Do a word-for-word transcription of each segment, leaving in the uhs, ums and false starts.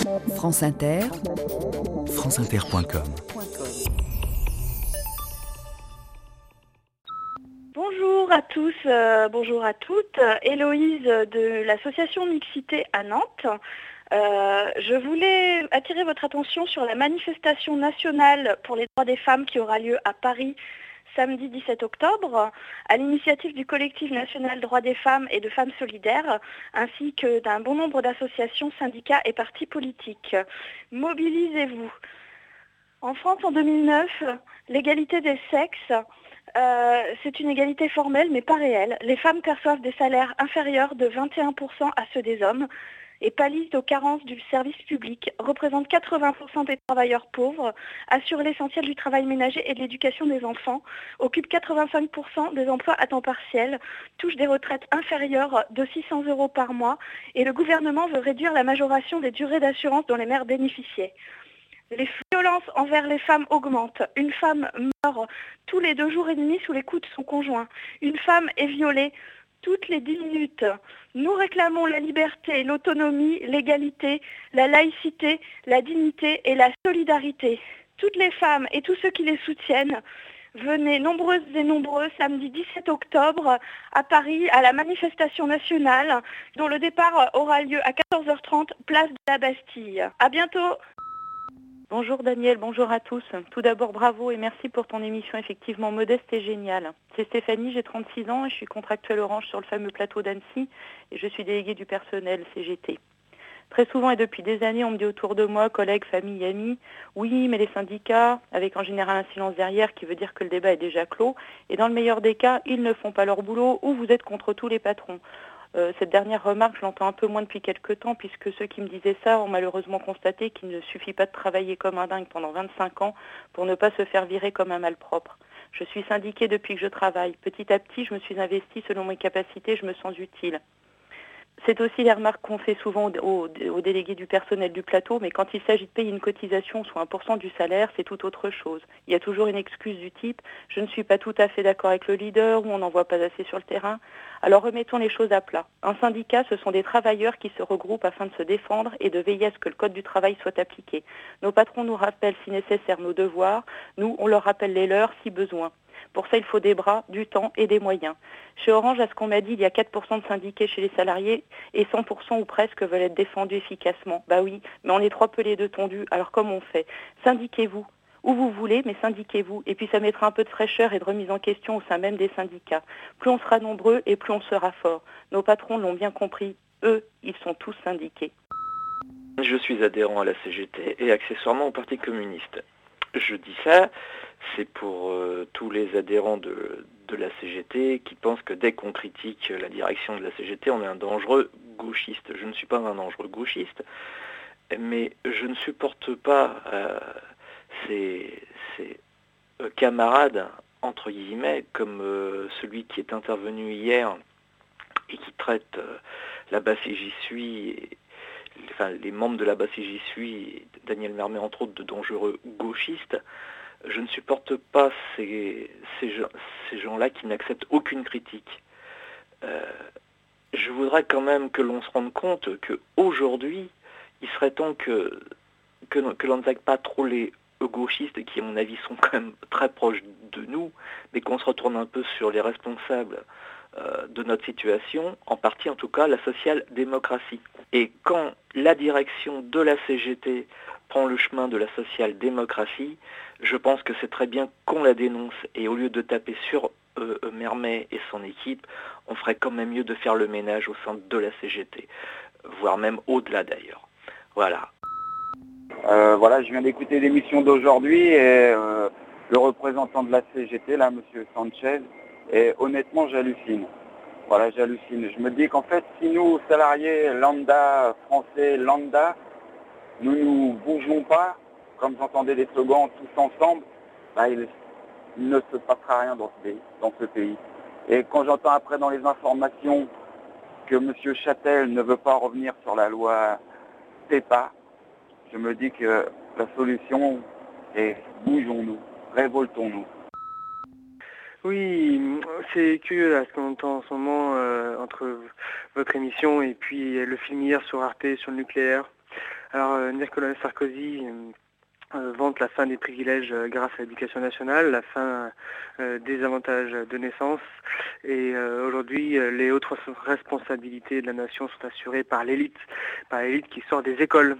France Inter, franceinter point com. Bonjour à tous, euh, bonjour à toutes. Héloïse de l'association Mixité à Nantes. Euh, je voulais attirer votre attention sur la manifestation nationale pour les droits des femmes qui aura lieu à Paris samedi dix-sept octobre, à l'initiative du collectif national droits des femmes et de femmes solidaires, ainsi que d'un bon nombre d'associations, syndicats et partis politiques. Mobilisez-vous. En France, en deux mille neuf, l'égalité des sexes, euh, c'est une égalité formelle mais pas réelle. Les femmes perçoivent des salaires inférieurs de vingt et un pour cent à ceux des hommes et pallient aux carences du service public, représentent quatre-vingts pour cent des travailleurs pauvres, assurent l'essentiel du travail ménager et de l'éducation des enfants, occupent quatre-vingt-cinq pour cent des emplois à temps partiel, touchent des retraites inférieures de six cents euros par mois et le gouvernement veut réduire la majoration des durées d'assurance dont les mères bénéficiaient. Les violences envers les femmes augmentent. Une femme meurt tous les deux jours et demi sous les coups de son conjoint. Une femme est violée toutes les dix minutes. Nous réclamons la liberté, l'autonomie, l'égalité, la laïcité, la dignité et la solidarité. Toutes les femmes et tous ceux qui les soutiennent, venez nombreuses et nombreux samedi dix-sept octobre à Paris à la manifestation nationale dont le départ aura lieu à quatorze heures trente, place de la Bastille. À bientôt. Bonjour Daniel, bonjour à tous. Tout d'abord bravo et merci pour ton émission effectivement modeste et géniale. C'est Stéphanie, j'ai trente-six ans et je suis contractuelle Orange sur le fameux plateau d'Annecy et je suis déléguée du personnel C G T. Très souvent et depuis des années, on me dit autour de moi, collègues, famille, amis, oui mais les syndicats, avec en général un silence derrière qui veut dire que le débat est déjà clos et dans le meilleur des cas, ils ne font pas leur boulot ou vous êtes contre tous les patrons. Euh, cette dernière remarque, je l'entends un peu moins depuis quelques temps, puisque ceux qui me disaient ça ont malheureusement constaté qu'il ne suffit pas de travailler comme un dingue pendant vingt-cinq ans pour ne pas se faire virer comme un malpropre. Je suis syndiquée depuis que je travaille. Petit à petit, je me suis investie selon mes capacités, je me sens utile. C'est aussi les remarques qu'on fait souvent aux, aux délégués du personnel du plateau, mais quand il s'agit de payer une cotisation, soit un pour cent du salaire, c'est tout autre chose. Il y a toujours une excuse du type « je ne suis pas tout à fait d'accord avec le leader » ou « on n'en voit pas assez sur le terrain ». Alors remettons les choses à plat. Un syndicat, ce sont des travailleurs qui se regroupent afin de se défendre et de veiller à ce que le code du travail soit appliqué. Nos patrons nous rappellent si nécessaire nos devoirs, nous on leur rappelle les leurs si besoin. Pour ça, il faut des bras, du temps et des moyens. Chez Orange, à ce qu'on m'a dit, il y a quatre pour cent de syndiqués chez les salariés et cent pour cent ou presque veulent être défendus efficacement. Bah oui, mais on est trois pelés de tondus, alors comment on fait ? Syndiquez-vous, où vous voulez, mais syndiquez-vous. Et puis ça mettra un peu de fraîcheur et de remise en question au sein même des syndicats. Plus on sera nombreux et plus on sera fort. Nos patrons l'ont bien compris, eux, ils sont tous syndiqués. Je suis adhérent à la C G T et accessoirement au Parti communiste. Je dis ça, c'est pour euh, tous les adhérents de, de la C G T qui pensent que dès qu'on critique la direction de la C G T, on est un dangereux gauchiste. Je ne suis pas un dangereux gauchiste, mais je ne supporte pas euh, ces, ces euh, camarades, entre guillemets, comme euh, celui qui est intervenu hier et qui traite euh, la B A C J suis et Enfin, les membres de la B A C J suis, Daniel Mermet entre autres, de dangereux gauchistes. Je ne supporte pas ces, ces, gens, ces gens-là qui n'acceptent aucune critique. Euh, je voudrais quand même que l'on se rende compte qu'aujourd'hui, il serait temps que, que, que l'on n'attaque pas trop les gauchistes qui, à mon avis, sont quand même très proches de nous, mais qu'on se retourne un peu sur les responsables euh, de notre situation, en partie en tout cas la social-démocratie. Et quand la direction de la C G T prend le chemin de la social-démocratie, je pense que c'est très bien qu'on la dénonce. Et au lieu de taper sur euh, Mermet et son équipe, on ferait quand même mieux de faire le ménage au sein de la C G T, voire même au-delà d'ailleurs. Voilà. Euh, voilà, je viens d'écouter l'émission d'aujourd'hui et euh, le représentant de la C G T, là, M. Sanchez, et honnêtement, j'hallucine. Voilà, j'hallucine. Je me dis qu'en fait, si nous, salariés lambda, français lambda, nous ne bougeons pas, comme j'entendais les slogans tous ensemble, bah, il, il ne se passera rien dans ce pays. Dans ce pays. Et quand j'entends après dans les informations que M. Châtel ne veut pas revenir sur la loi PEPA, je me dis que la solution est bougeons-nous, révoltons-nous. Oui, c'est curieux là, ce qu'on entend en ce moment euh, entre votre émission et puis le film hier sur Arte sur le nucléaire. Alors, euh, Nicolas Sarkozy euh, euh, vante la fin des privilèges euh, grâce à l'éducation nationale, la fin euh, des avantages de naissance. Et euh, aujourd'hui, euh, les hautes responsabilités de la nation sont assurées par l'élite, par l'élite qui sort des écoles.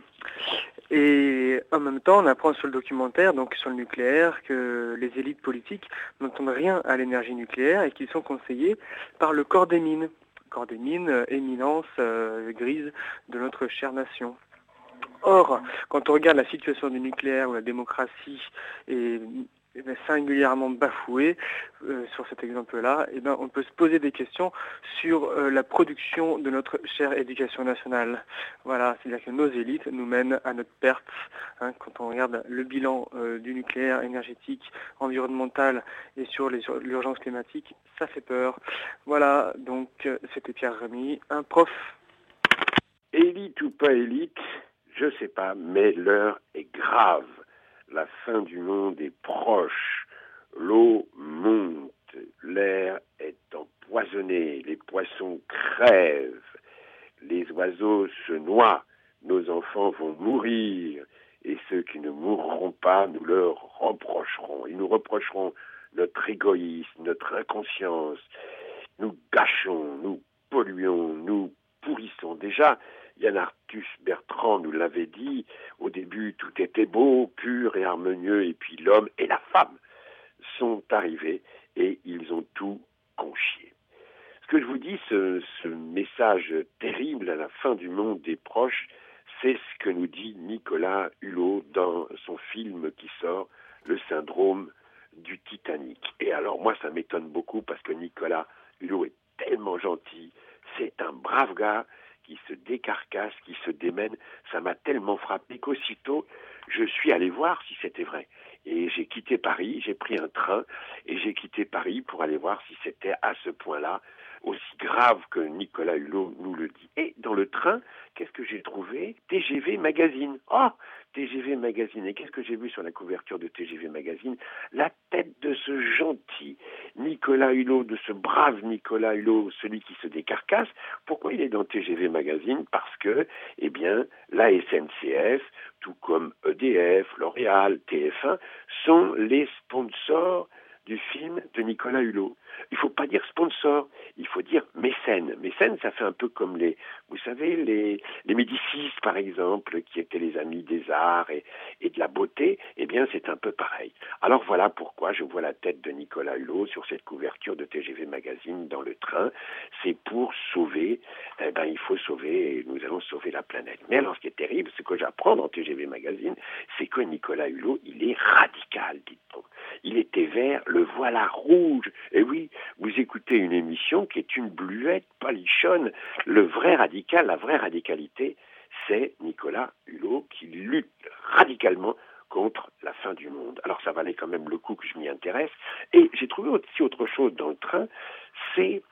Et en même temps, on apprend sur le documentaire, donc sur le nucléaire, que les élites politiques n'entendent rien à l'énergie nucléaire et qu'ils sont conseillés par le corps des mines. Corps des mines, euh, éminence euh, grise de notre chère nation. Or, quand on regarde la situation du nucléaire où la démocratie est singulièrement bafouée, euh, sur cet exemple-là, eh ben, on peut se poser des questions sur euh, la production de notre chère éducation nationale. Voilà, c'est-à-dire que nos élites nous mènent à notre perte. Hein, quand on regarde le bilan euh, du nucléaire énergétique, environnemental et sur les, sur l'urgence climatique, ça fait peur. Voilà, donc euh, c'était Pierre Rémy, un prof. Élite ou pas élite, je sais pas, mais l'heure est grave. La fin du monde est proche. L'eau monte, l'air est empoisonné, les poissons crèvent, les oiseaux se noient, nos enfants vont mourir, et ceux qui ne mourront pas, nous leur reprocherons. Ils nous reprocheront notre égoïsme, notre inconscience. Nous gâchons, nous polluons, nous pourrissons. Déjà, Yann Arthus Bertrand nous l'avait dit, au début tout était beau, pur et harmonieux, et puis l'homme et la femme sont arrivés et ils ont tout conchié. Ce que je vous dis, ce, ce message terrible à la fin du monde des proches, c'est ce que nous dit Nicolas Hulot dans son film qui sort, Le syndrome du Titanic. Et alors moi ça m'étonne beaucoup parce que Nicolas Hulot est tellement gentil, c'est un brave gars qui se décarcasse, qui se démène. Ça m'a tellement frappé qu'aussitôt, je suis allé voir si c'était vrai. Et j'ai quitté Paris, j'ai pris un train et j'ai quitté Paris pour aller voir si c'était à ce point-là aussi grave que Nicolas Hulot nous le dit. Et dans le train, qu'est-ce que j'ai trouvé ? T G V Magazine. Oh, T G V Magazine. Et qu'est-ce que j'ai vu sur la couverture de T G V Magazine ? La tête de ce gentil Nicolas Hulot, de ce brave Nicolas Hulot, celui qui se décarcasse. Pourquoi il est dans T G V Magazine ? Parce que, eh bien, la S N C F, tout comme E D F, L'Oréal, T F un, sont les sponsors du film de Nicolas Hulot. Il ne faut pas dire sponsor, il faut dire mécène. Mécène, ça fait un peu comme les, vous savez, les, les Médicis, par exemple, qui étaient les amis des arts et, et de la beauté. Eh bien, c'est un peu pareil. Alors voilà pourquoi je vois la tête de Nicolas Hulot sur cette couverture de T G V Magazine dans le train. C'est pour sauver, eh ben, il faut sauver, et nous allons sauver la planète. Mais alors, ce qui est terrible, ce que j'apprends dans T G V Magazine, c'est que Nicolas Hulot, il est radical, dit-on. Il était vert, le voilà rouge. Et oui, vous écoutez une émission qui est une bluette palichonne. Le vrai radical, la vraie radicalité, c'est Nicolas Hulot qui lutte radicalement contre la fin du monde. Alors ça valait quand même le coup que je m'y intéresse. Et j'ai trouvé aussi autre chose dans le train, c'est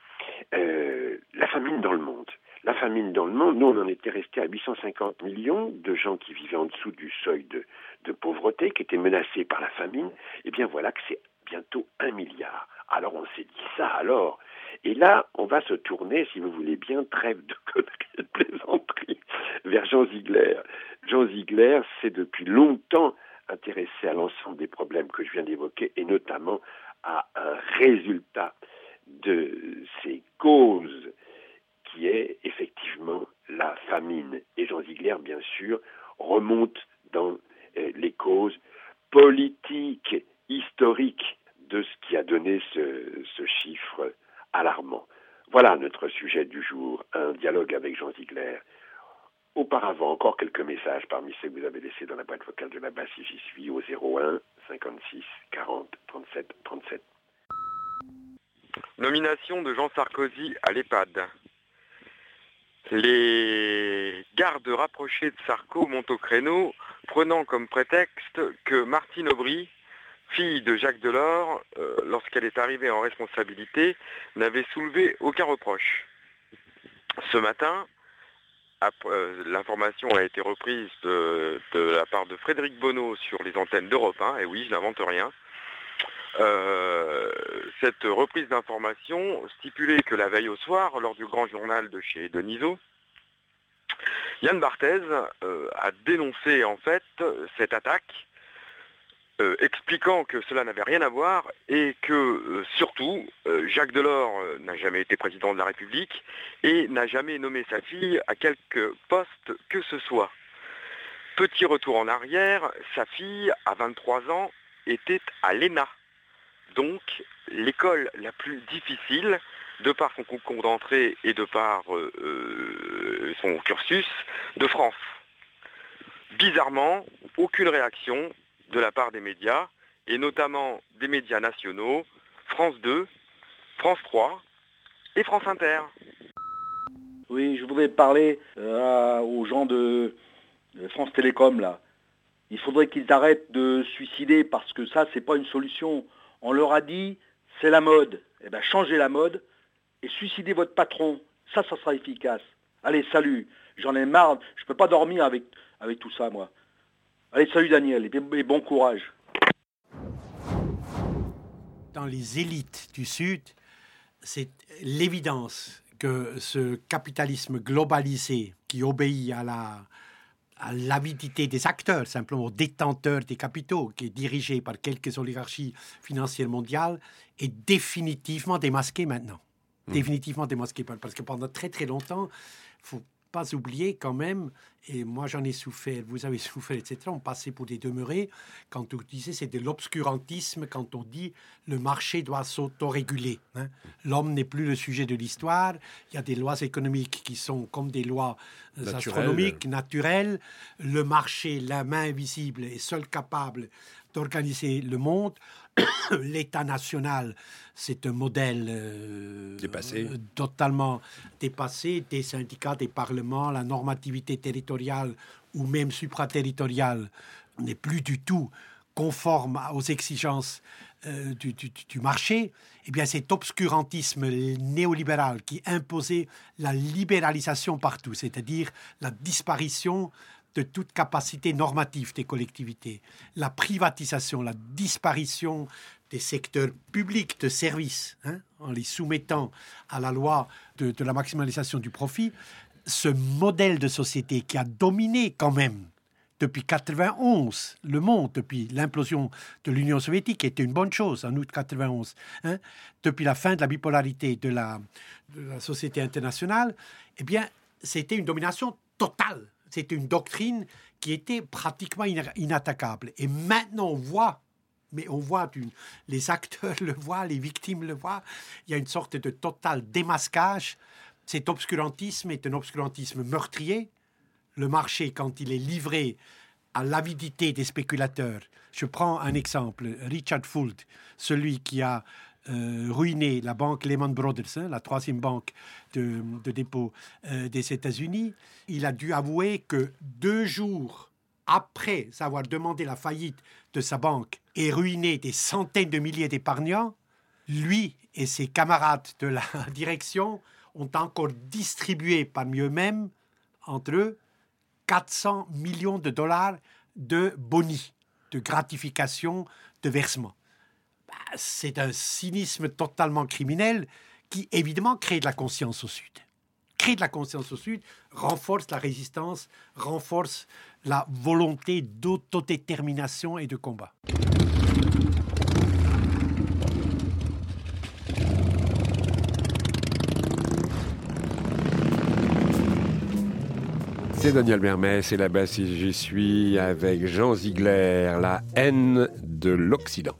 euh, la famine dans le monde. La famine dans le monde, nous on en était resté à huit cent cinquante millions de gens qui vivaient en dessous du seuil de, de pauvreté, qui étaient menacés par la famine. Et bien voilà que c'est bientôt un milliard. Alors on s'est dit ça alors. Et là, on va se tourner, si vous voulez bien, trêve de conneries et de plaisanterie, vers Jean Ziegler. Jean Ziegler s'est depuis longtemps intéressé à l'ensemble des problèmes que je viens d'évoquer, et notamment à un résultat de ces causes qui est effectivement la famine. Et Jean Ziegler, bien sûr, remonte dans euh, les causes politiques, historiques de ce qui a donné ce, ce chiffre alarmant. Voilà notre sujet du jour, un dialogue avec Jean Ziegler. Auparavant, encore quelques messages parmi ceux que vous avez laissés dans la boîte vocale de là-bas si j'y suis, au zéro un cinquante-six quarante trente-sept trente-sept. Nomination de Jean Sarkozy à l'EHPAD. Les gardes rapprochés de Sarko montent au créneau, prenant comme prétexte que Martine Aubry, fille de Jacques Delors, euh, lorsqu'elle est arrivée en responsabilité, n'avait soulevé aucun reproche. Ce matin, après, euh, l'information a été reprise de, de la part de Frédéric Bonneau sur les antennes d'Europe un, et oui, je n'invente rien. Euh, cette reprise d'information stipulait que la veille au soir, lors du grand journal de chez Denisot, Yann Barthès euh, a dénoncé en fait cette attaque, euh, expliquant que cela n'avait rien à voir et que euh, surtout euh, Jacques Delors euh, n'a jamais été président de la République et n'a jamais nommé sa fille à quelque poste que ce soit. Petit retour en arrière, sa fille, à vingt-trois ans, était à l'E N A, donc l'école la plus difficile, de par son concours d'entrée et de par euh, son cursus, de France. Bizarrement, aucune réaction de la part des médias, et notamment des médias nationaux, France deux, France trois et France Inter. Oui, je voudrais parler euh, aux gens de, de France Télécom, là. Il faudrait qu'ils arrêtent de se suicider, parce que ça, c'est pas une solution. On leur a dit, c'est la mode. Eh bien, changez la mode et suicidez votre patron. Ça, ça sera efficace. Allez, salut. J'en ai marre. Je peux pas dormir avec, avec tout ça, moi. Allez, salut Daniel, et, et bon courage. Dans les élites du Sud, c'est l'évidence que ce capitalisme globalisé qui obéit à la, à l'avidité des acteurs, simplement aux détenteurs des capitaux, qui est dirigé par quelques oligarchies financières mondiales, est définitivement démasqué maintenant. Mmh. Définitivement démasqué, parce que pendant très très longtemps, il faut pas oublier quand même, et moi j'en ai souffert, vous avez souffert, et cetera, on passait pour des demeurés, quand on disait c'est de l'obscurantisme, quand on dit le marché doit s'autoréguler. Hein. L'homme n'est plus le sujet de l'histoire, il y a des lois économiques qui sont comme des lois Naturel. astronomiques, naturelles. Le marché, la main invisible, est seul capable d'organiser le monde. L'État national, c'est un modèle euh, dépassé. Euh, totalement dépassé. Des syndicats, des parlements, la normativité territoriale ou même supraterritoriale n'est plus du tout conforme aux exigences euh, du, du, du marché. Eh bien, cet obscurantisme néolibéral qui imposait la libéralisation partout, c'est-à-dire la disparition de toute capacité normative des collectivités, la privatisation, la disparition des secteurs publics de services, hein, en les soumettant à la loi de, de la maximalisation du profit, ce modèle de société qui a dominé quand même depuis quatre-vingt-onze le monde, depuis l'implosion de l'Union soviétique, qui était une bonne chose en août quatre-vingt-onze, hein, depuis la fin de la bipolarité de la, de la société internationale, eh bien, c'était une domination totale. C'était une doctrine qui était pratiquement inattaquable. Et maintenant, on voit, mais on voit, une, les acteurs le voient, les victimes le voient, il y a une sorte de total démasquage. Cet obscurantisme est un obscurantisme meurtrier. Le marché, quand il est livré à l'avidité des spéculateurs, je prends un exemple, Richard Fuld, celui qui a Euh, ruiné la banque Lehman Brothers, hein, la troisième banque de, de dépôt euh, des États-Unis. Il a dû avouer que deux jours après avoir demandé la faillite de sa banque et ruiné des centaines de milliers d'épargnants, lui et ses camarades de la direction ont encore distribué parmi eux-mêmes, entre eux, quatre cents millions de dollars de boni, de gratification, de versement. C'est un cynisme totalement criminel qui, évidemment, crée de la conscience au Sud. Crée de la conscience au Sud, renforce la résistance, renforce la volonté d'autodétermination et de combat. C'est Daniel Mermès et là-bas, si j'y suis avec Jean Ziegler, la haine de l'Occident.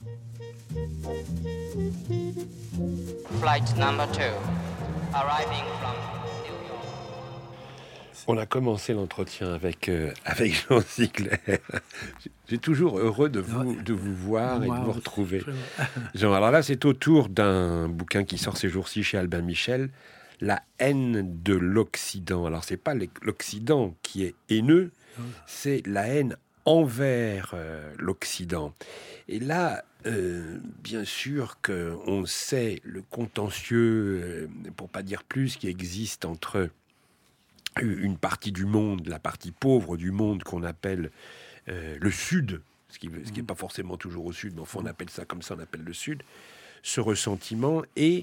Flight number two, arriving from New York. On a commencé l'entretien avec, euh, avec Jean Ziegler. J'ai toujours heureux de vous, de vous voir wow, et de vous retrouver. Jean, alors là, c'est autour d'un bouquin qui sort ces jours-ci chez Albin Michel, La haine de l'Occident. Alors, c'est pas l'Occident qui est haineux, c'est la haine envers euh, l'Occident. Et là, euh, bien sûr qu'on sait le contentieux, euh, pour pas dire plus, qui existe entre une partie du monde, la partie pauvre du monde qu'on appelle euh, le Sud, ce qui n'est pas forcément toujours au Sud, mais enfin on appelle ça comme ça, on appelle le Sud, ce ressentiment et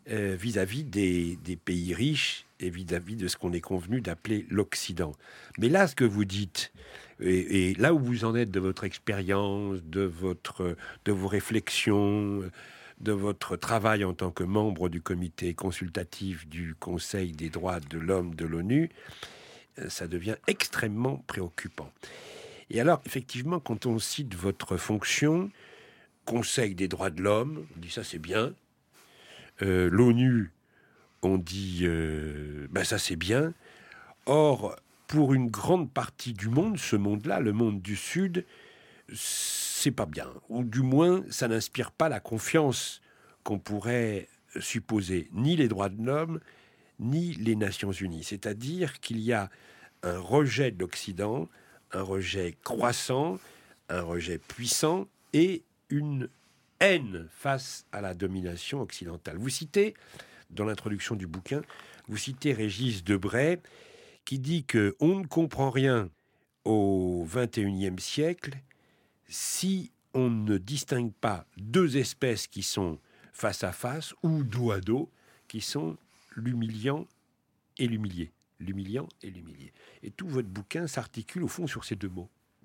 euh, vis-à-vis des, des pays riches et vis-à-vis de ce qu'on est convenu d'appeler l'Occident. Mais là, ce que vous dites, et, et là où vous en êtes de votre expérience, de, votre, de vos réflexions, de votre travail en tant que membre du comité consultatif du Conseil des droits de l'homme de l'ONU, ça devient extrêmement préoccupant. Et alors, effectivement, quand on cite votre fonction, Conseil des droits de l'homme, on dit ça c'est bien. Euh, L'ONU, on dit euh, ben ça c'est bien. Or, pour une grande partie du monde, ce monde-là, le monde du Sud, c'est pas bien. Ou du moins, ça n'inspire pas la confiance qu'on pourrait supposer, ni les droits de l'homme, ni les Nations Unies. C'est-à-dire qu'il y a un rejet de l'Occident, un rejet croissant, un rejet puissant et une haine face à la domination occidentale. Vous citez, dans l'introduction du bouquin, vous citez Régis Debray, qui dit qu'on ne comprend rien au vingt et unième siècle si on ne distingue pas deux espèces qui sont face à face ou dos à dos, qui sont l'humiliant et l'humilié. L'humiliant et l'humilié. Et tout votre bouquin s'articule au fond sur ces deux mots.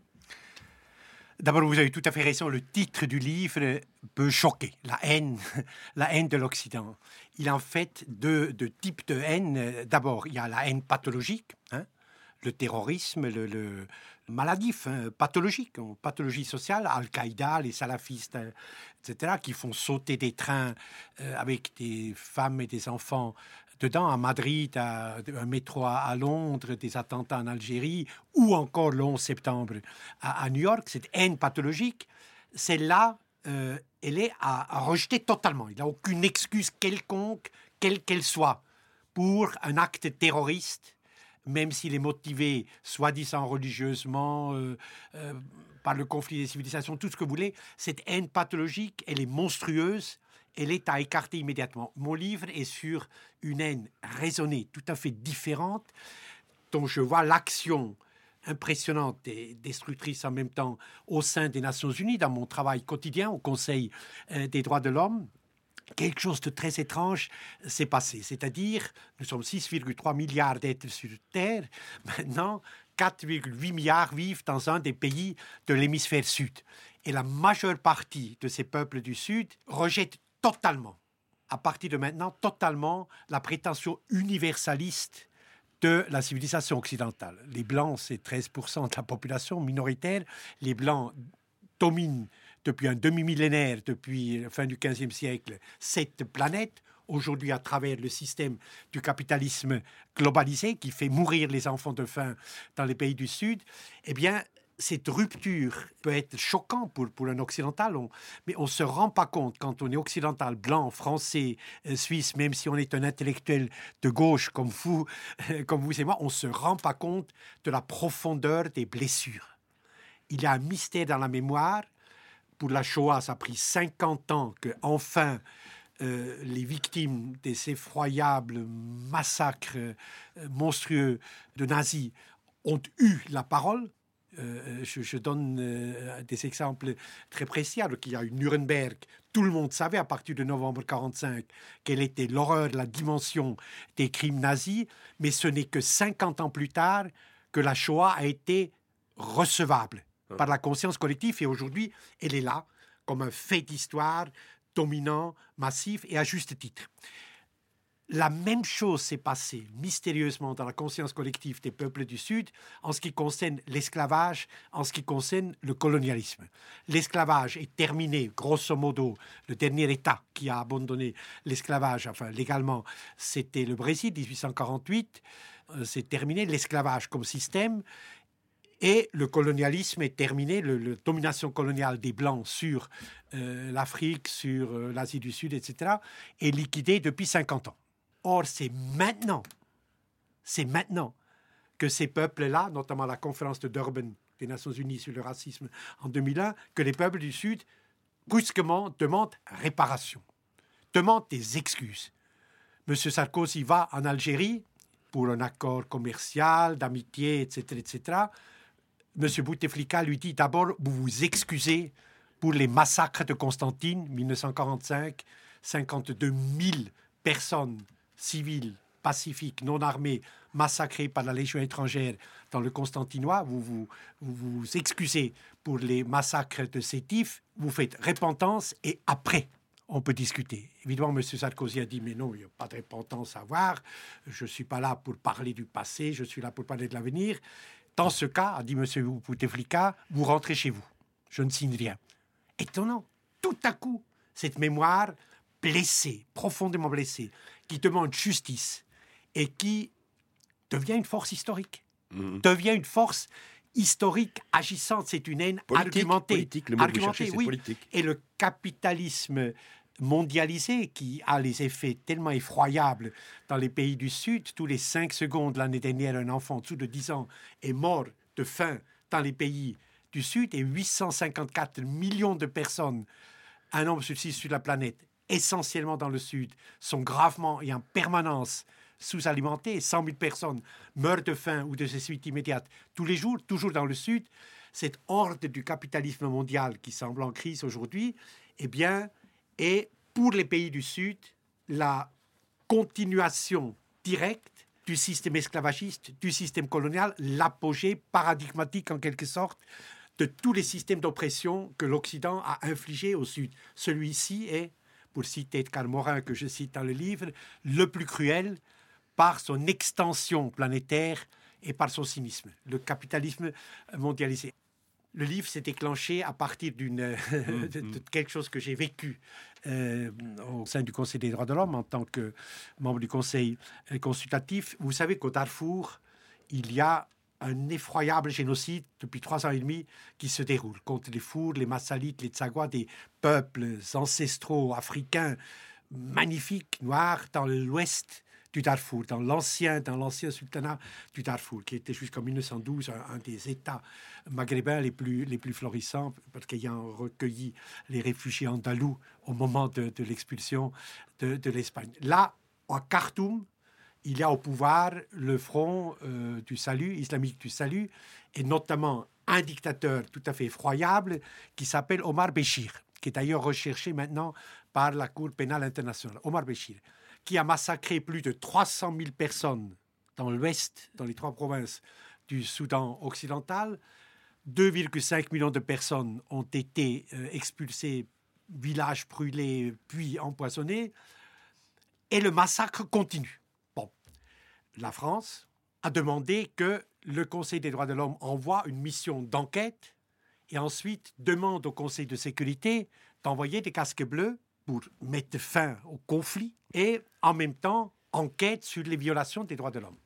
D'abord, vous avez tout à fait raison, le titre du livre peut choquer. La haine, la haine de l'Occident. Il y a en fait deux, deux types de haine. D'abord, il y a la haine pathologique, hein, le terrorisme, le, le maladif, hein, pathologique, pathologie sociale, Al-Qaïda, les salafistes, et cetera, qui font sauter des trains euh, avec des femmes et des enfants dedans, à Madrid, à, un métro à, à Londres, des attentats en Algérie, ou encore le onze septembre à, à New York. Cette haine pathologique, celle-là, euh, elle est à, à rejeter totalement. Il n'y a aucune excuse quelconque, quelle qu'elle soit, pour un acte terroriste, même s'il est motivé, soi-disant religieusement, euh, euh, par le conflit des civilisations, tout ce que vous voulez. Cette haine pathologique, elle est monstrueuse. Elle est à écarter immédiatement. Mon livre est sur une haine raisonnée, tout à fait différente, dont je vois l'action impressionnante et destructrice en même temps au sein des Nations Unies, dans mon travail quotidien au Conseil euh, des droits de l'homme. Quelque chose de très étrange s'est passé. C'est-à-dire, nous sommes six virgule trois milliards d'êtres sur Terre. Maintenant, quatre virgule huit milliards vivent dans un des pays de l'hémisphère sud. Et la majeure partie de ces peuples du Sud rejettent totalement, à partir de maintenant, totalement la prétention universaliste de la civilisation occidentale. Les Blancs, c'est treize pour cent de la population minoritaire. Les Blancs dominent depuis un demi-millénaire, depuis la fin du quinzième siècle, cette planète. Aujourd'hui, à travers le système du capitalisme globalisé qui fait mourir les enfants de faim dans les pays du Sud, eh bien, cette rupture peut être choquante pour, pour un occidental, on, mais on ne se rend pas compte quand on est occidental, blanc, français, euh, suisse, même si on est un intellectuel de gauche comme vous, euh, comme vous et moi, on ne se rend pas compte de la profondeur des blessures. Il y a un mystère dans la mémoire. Pour la Shoah, ça a pris cinquante ans que, enfin, euh, les victimes des effroyables massacres euh, monstrueux de nazis ont eu la parole. Euh, je, je donne euh, des exemples très précis. Alors qu'il y a eu Nuremberg, tout le monde savait à partir de novembre quarante-cinq quelle était l'horreur, la dimension des crimes nazis, mais ce n'est que cinquante ans plus tard que la Shoah a été recevable par la conscience collective, et aujourd'hui, elle est là comme un fait d'histoire dominant, massif, et à juste titre. La même chose s'est passée mystérieusement dans la conscience collective des peuples du Sud en ce qui concerne l'esclavage, en ce qui concerne le colonialisme. L'esclavage est terminé, grosso modo. Le dernier État qui a abandonné l'esclavage, enfin légalement, c'était le Brésil, dix-huit cent quarante-huit. Euh, c'est terminé, l'esclavage comme système. Et le colonialisme est terminé, le, la domination coloniale des Blancs sur euh, l'Afrique, sur euh, l'Asie du Sud, et cetera, est liquidée depuis cinquante ans. Or, c'est maintenant, c'est maintenant que ces peuples-là, notamment la conférence de Durban des Nations Unies sur le racisme en deux mille un, que les peuples du Sud, brusquement, demandent réparation, demandent des excuses. M. Sarkozy va en Algérie pour un accord commercial, d'amitié, et cetera, et cetera. M. Bouteflika lui dit d'abord, vous vous excusez pour les massacres de Constantine, mille neuf cent quarante-cinq, cinquante-deux mille personnes civiles, pacifiques, non armées, massacrées par la Légion étrangère dans le Constantinois, vous vous, vous vous excusez pour les massacres de Sétif, vous faites repentance et après, on peut discuter. Évidemment, M. Sarkozy a dit, mais non, il n'y a pas de repentance à avoir, je ne suis pas là pour parler du passé, je suis là pour parler de l'avenir. Dans ce cas, a dit M. Bouteflika, vous rentrez chez vous. Je ne signe rien. Étonnant. Tout à coup, cette mémoire blessée, profondément blessée, qui demande justice et qui devient une force historique, mmh. devient une force historique agissante. C'est une haine politique, argumentée. Politique, le mot argumentée, que vous cherchez, c'est oui. politique. Et le capitalisme mondialisé qui a les effets tellement effroyables dans les pays du Sud. Tous les cinq secondes, l'année dernière, un enfant en dessous de dix ans est mort de faim dans les pays du Sud et huit cent cinquante-quatre millions de personnes, un nombre sur six sur la planète, essentiellement dans le Sud, sont gravement et en permanence sous-alimentées. cent mille personnes meurent de faim ou de ses suites immédiates tous les jours, toujours dans le Sud. Cette horde du capitalisme mondial qui semble en crise aujourd'hui, eh bien, est pour les pays du Sud la continuation directe du système esclavagiste, du système colonial, l'apogée paradigmatique en quelque sorte de tous les systèmes d'oppression que l'Occident a infligés au Sud. Celui-ci est, pour citer Edgar Morin que je cite dans le livre, le plus cruel par son extension planétaire et par son cynisme, le capitalisme mondialisé. Le livre s'est déclenché à partir d'une, mmh, de, de quelque chose que j'ai vécu euh, au sein du Conseil des droits de l'homme en tant que membre du Conseil consultatif. Vous savez qu'au Darfour, il y a un effroyable génocide depuis trois ans et demi qui se déroule contre les Fours, les Massalites, les Tsagwas, des peuples ancestraux africains magnifiques, noirs, dans l'ouest du Darfour, dans l'ancien, dans l'ancien sultanat du Darfour, qui était jusqu'en mille neuf cent douze un, un des États maghrébins les plus, les plus florissants, parce qu'ayant recueilli les réfugiés andalous au moment de, de l'expulsion de, de l'Espagne. Là, à Khartoum, il y a au pouvoir le Front euh, du Salut, islamique du Salut, et notamment un dictateur tout à fait effroyable qui s'appelle Omar Béchir, qui est d'ailleurs recherché maintenant par la Cour pénale internationale. Omar Béchir, qui a massacré plus de trois cent mille personnes dans l'ouest, dans les trois provinces du Soudan occidental. deux virgule cinq millions de personnes ont été euh, expulsées, villages brûlés, puis empoisonnés. Et le massacre continue. Bon, la France a demandé que le Conseil des droits de l'homme envoie une mission d'enquête et ensuite demande au Conseil de sécurité d'envoyer des casques bleus pour mettre fin au conflit et en même temps enquête sur les violations des droits de l'homme.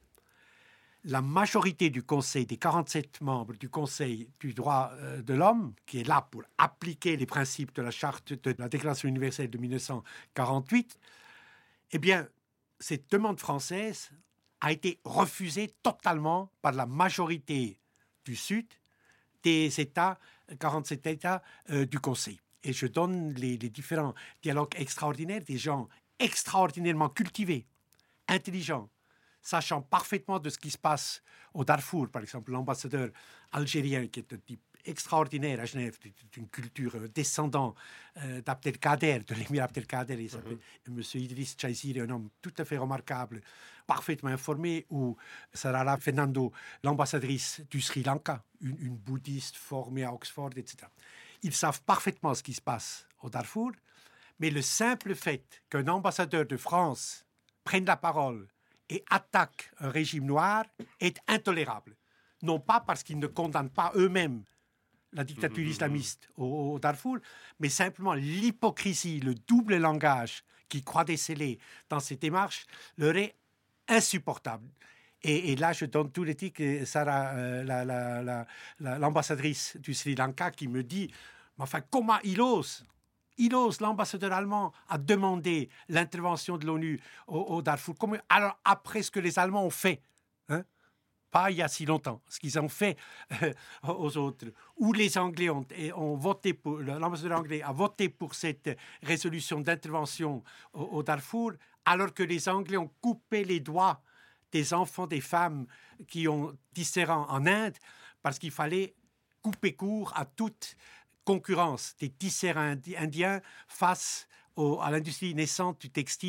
La majorité du Conseil, des quarante-sept membres du Conseil du droit de l'homme, qui est là pour appliquer les principes de la Charte de la Déclaration universelle de mille neuf cent quarante-huit, eh bien, cette demande française a été refusée totalement par la majorité du Sud des États, quarante-sept États euh, du Conseil. Et je donne les, les différents dialogues extraordinaires, des gens extraordinairement cultivés, intelligents, sachant parfaitement de ce qui se passe au Darfour. Par exemple, l'ambassadeur algérien, qui est un type extraordinaire à Genève, d'une culture euh, descendant euh, d'Abdelkader, de l'émir Abdelkader, il s'appelle mm-hmm. M. Idriss Chaiziri, un homme tout à fait remarquable, parfaitement informé, ou Sarala Fernando, l'ambassadrice du Sri Lanka, une, une bouddhiste formée à Oxford, et cetera. Ils savent parfaitement ce qui se passe au Darfour, mais le simple fait qu'un ambassadeur de France prenne la parole et attaque un régime noir est intolérable. Non pas parce qu'ils ne condamnent pas eux-mêmes la dictature islamiste au, au Darfour, mais simplement l'hypocrisie, le double langage qu'ils croient déceler dans ces démarches leur est insupportable. Et, et là, je donne tous les titres. Sarah, euh, la, la, la, la, l'ambassadrice du Sri Lanka, qui me dit, mais enfin, comment il ose Il ose, l'ambassadeur allemand, a demandé l'intervention de l'ONU au, au Darfour. Comment, alors, après ce que les Allemands ont fait, hein, pas il y a si longtemps, ce qu'ils ont fait euh, aux autres, où les Anglais ont, ont voté pour, l'ambassadeur anglais a voté pour cette résolution d'intervention au, au Darfour, alors que les Anglais ont coupé les doigts des enfants, des femmes qui ont discérant en Inde, parce qu'il fallait couper court à toute concurrence des tisserands indiens face au, à l'industrie naissante du textile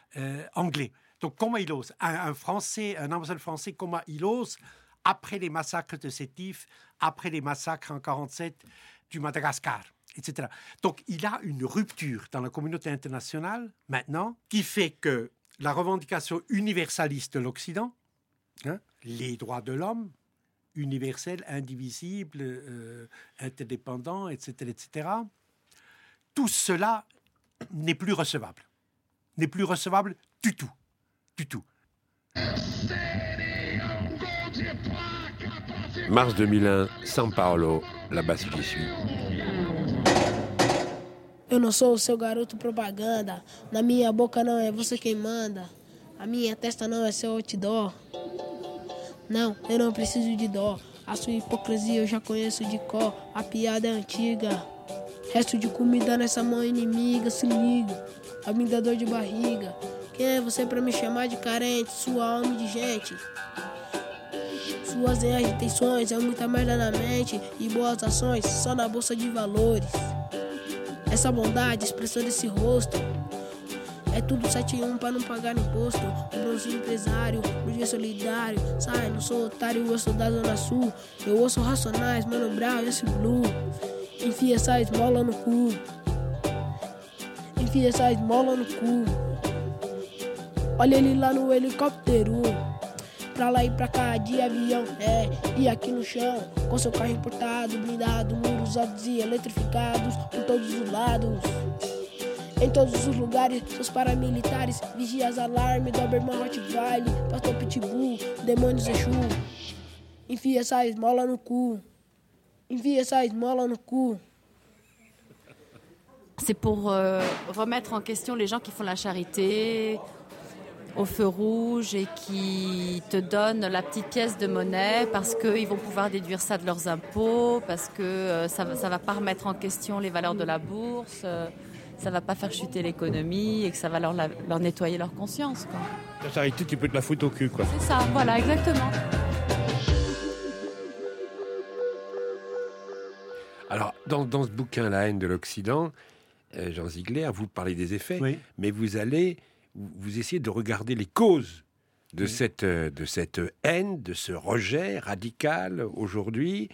euh, anglais. Donc, comment il ose un, un Français, un ambassadeur français, comment il ose, après les massacres de Sétif, après les massacres en quarante-sept du Madagascar, et cetera. Donc, il a une rupture dans la communauté internationale, maintenant, qui fait que la revendication universaliste de l'Occident, hein, les droits de l'homme, universels, indivisibles, euh, interdépendants, et cetera, et cetera, tout cela n'est plus recevable. N'est plus recevable du tout. Du tout. Mars deux mille un, São Paulo, la basse qui suit. Eu não sou o seu garoto propaganda. Na minha boca não é você quem manda. A minha testa não é seu outdoor. Não, eu não preciso de dó. A sua hipocrisia eu já conheço de cor. A piada é antiga. Resto de comida nessa mão inimiga, se liga. A me dá dor de barriga. Quem é você pra me chamar de carente? Sua alma indigente. Suas intenções é muita merda na mente. E boas ações só na bolsa de valores. Essa bondade, expressão desse rosto. É tudo sete e um pra não pagar imposto. O bronze empresário, burguês solidário. Sai, não sou otário, eu sou da Zona Sul. Eu ouço Racionais, Mano Brown e esse Blue. Enfia essa esmola no cu. Enfia essa esmola no cu. Olha ele lá no helicóptero. Pra lá e pra cá de avião, é. E aqui no chão, com seu carro importado, blindado, muros altos e eletrificados por todos os lados. Em todos os lugares, seus paramilitares, vigias, alarme, Doberman, Rottweiler, Pastor Pitbull, demônios Exu. Enfia essa esmola no cu. Enfia essa esmola no cu. C'est pour euh, remettre en question les gens qui font la charité au feu rouge et qui te donnent la petite pièce de monnaie parce qu'ils vont pouvoir déduire ça de leurs impôts, parce que euh, ça ne va pas remettre en question les valeurs de la bourse, euh, ça ne va pas faire chuter l'économie et que ça va leur, leur nettoyer leur conscience, quoi. La charité, tu peux te la foutre au cul, quoi. C'est ça, voilà, exactement. Alors, dans, dans ce bouquin, La haine de l'Occident, euh, Jean Ziegler, vous parlez des effets, oui. mais vous allez... vous essayez de regarder les causes de, oui. cette, de cette haine, de ce rejet radical aujourd'hui,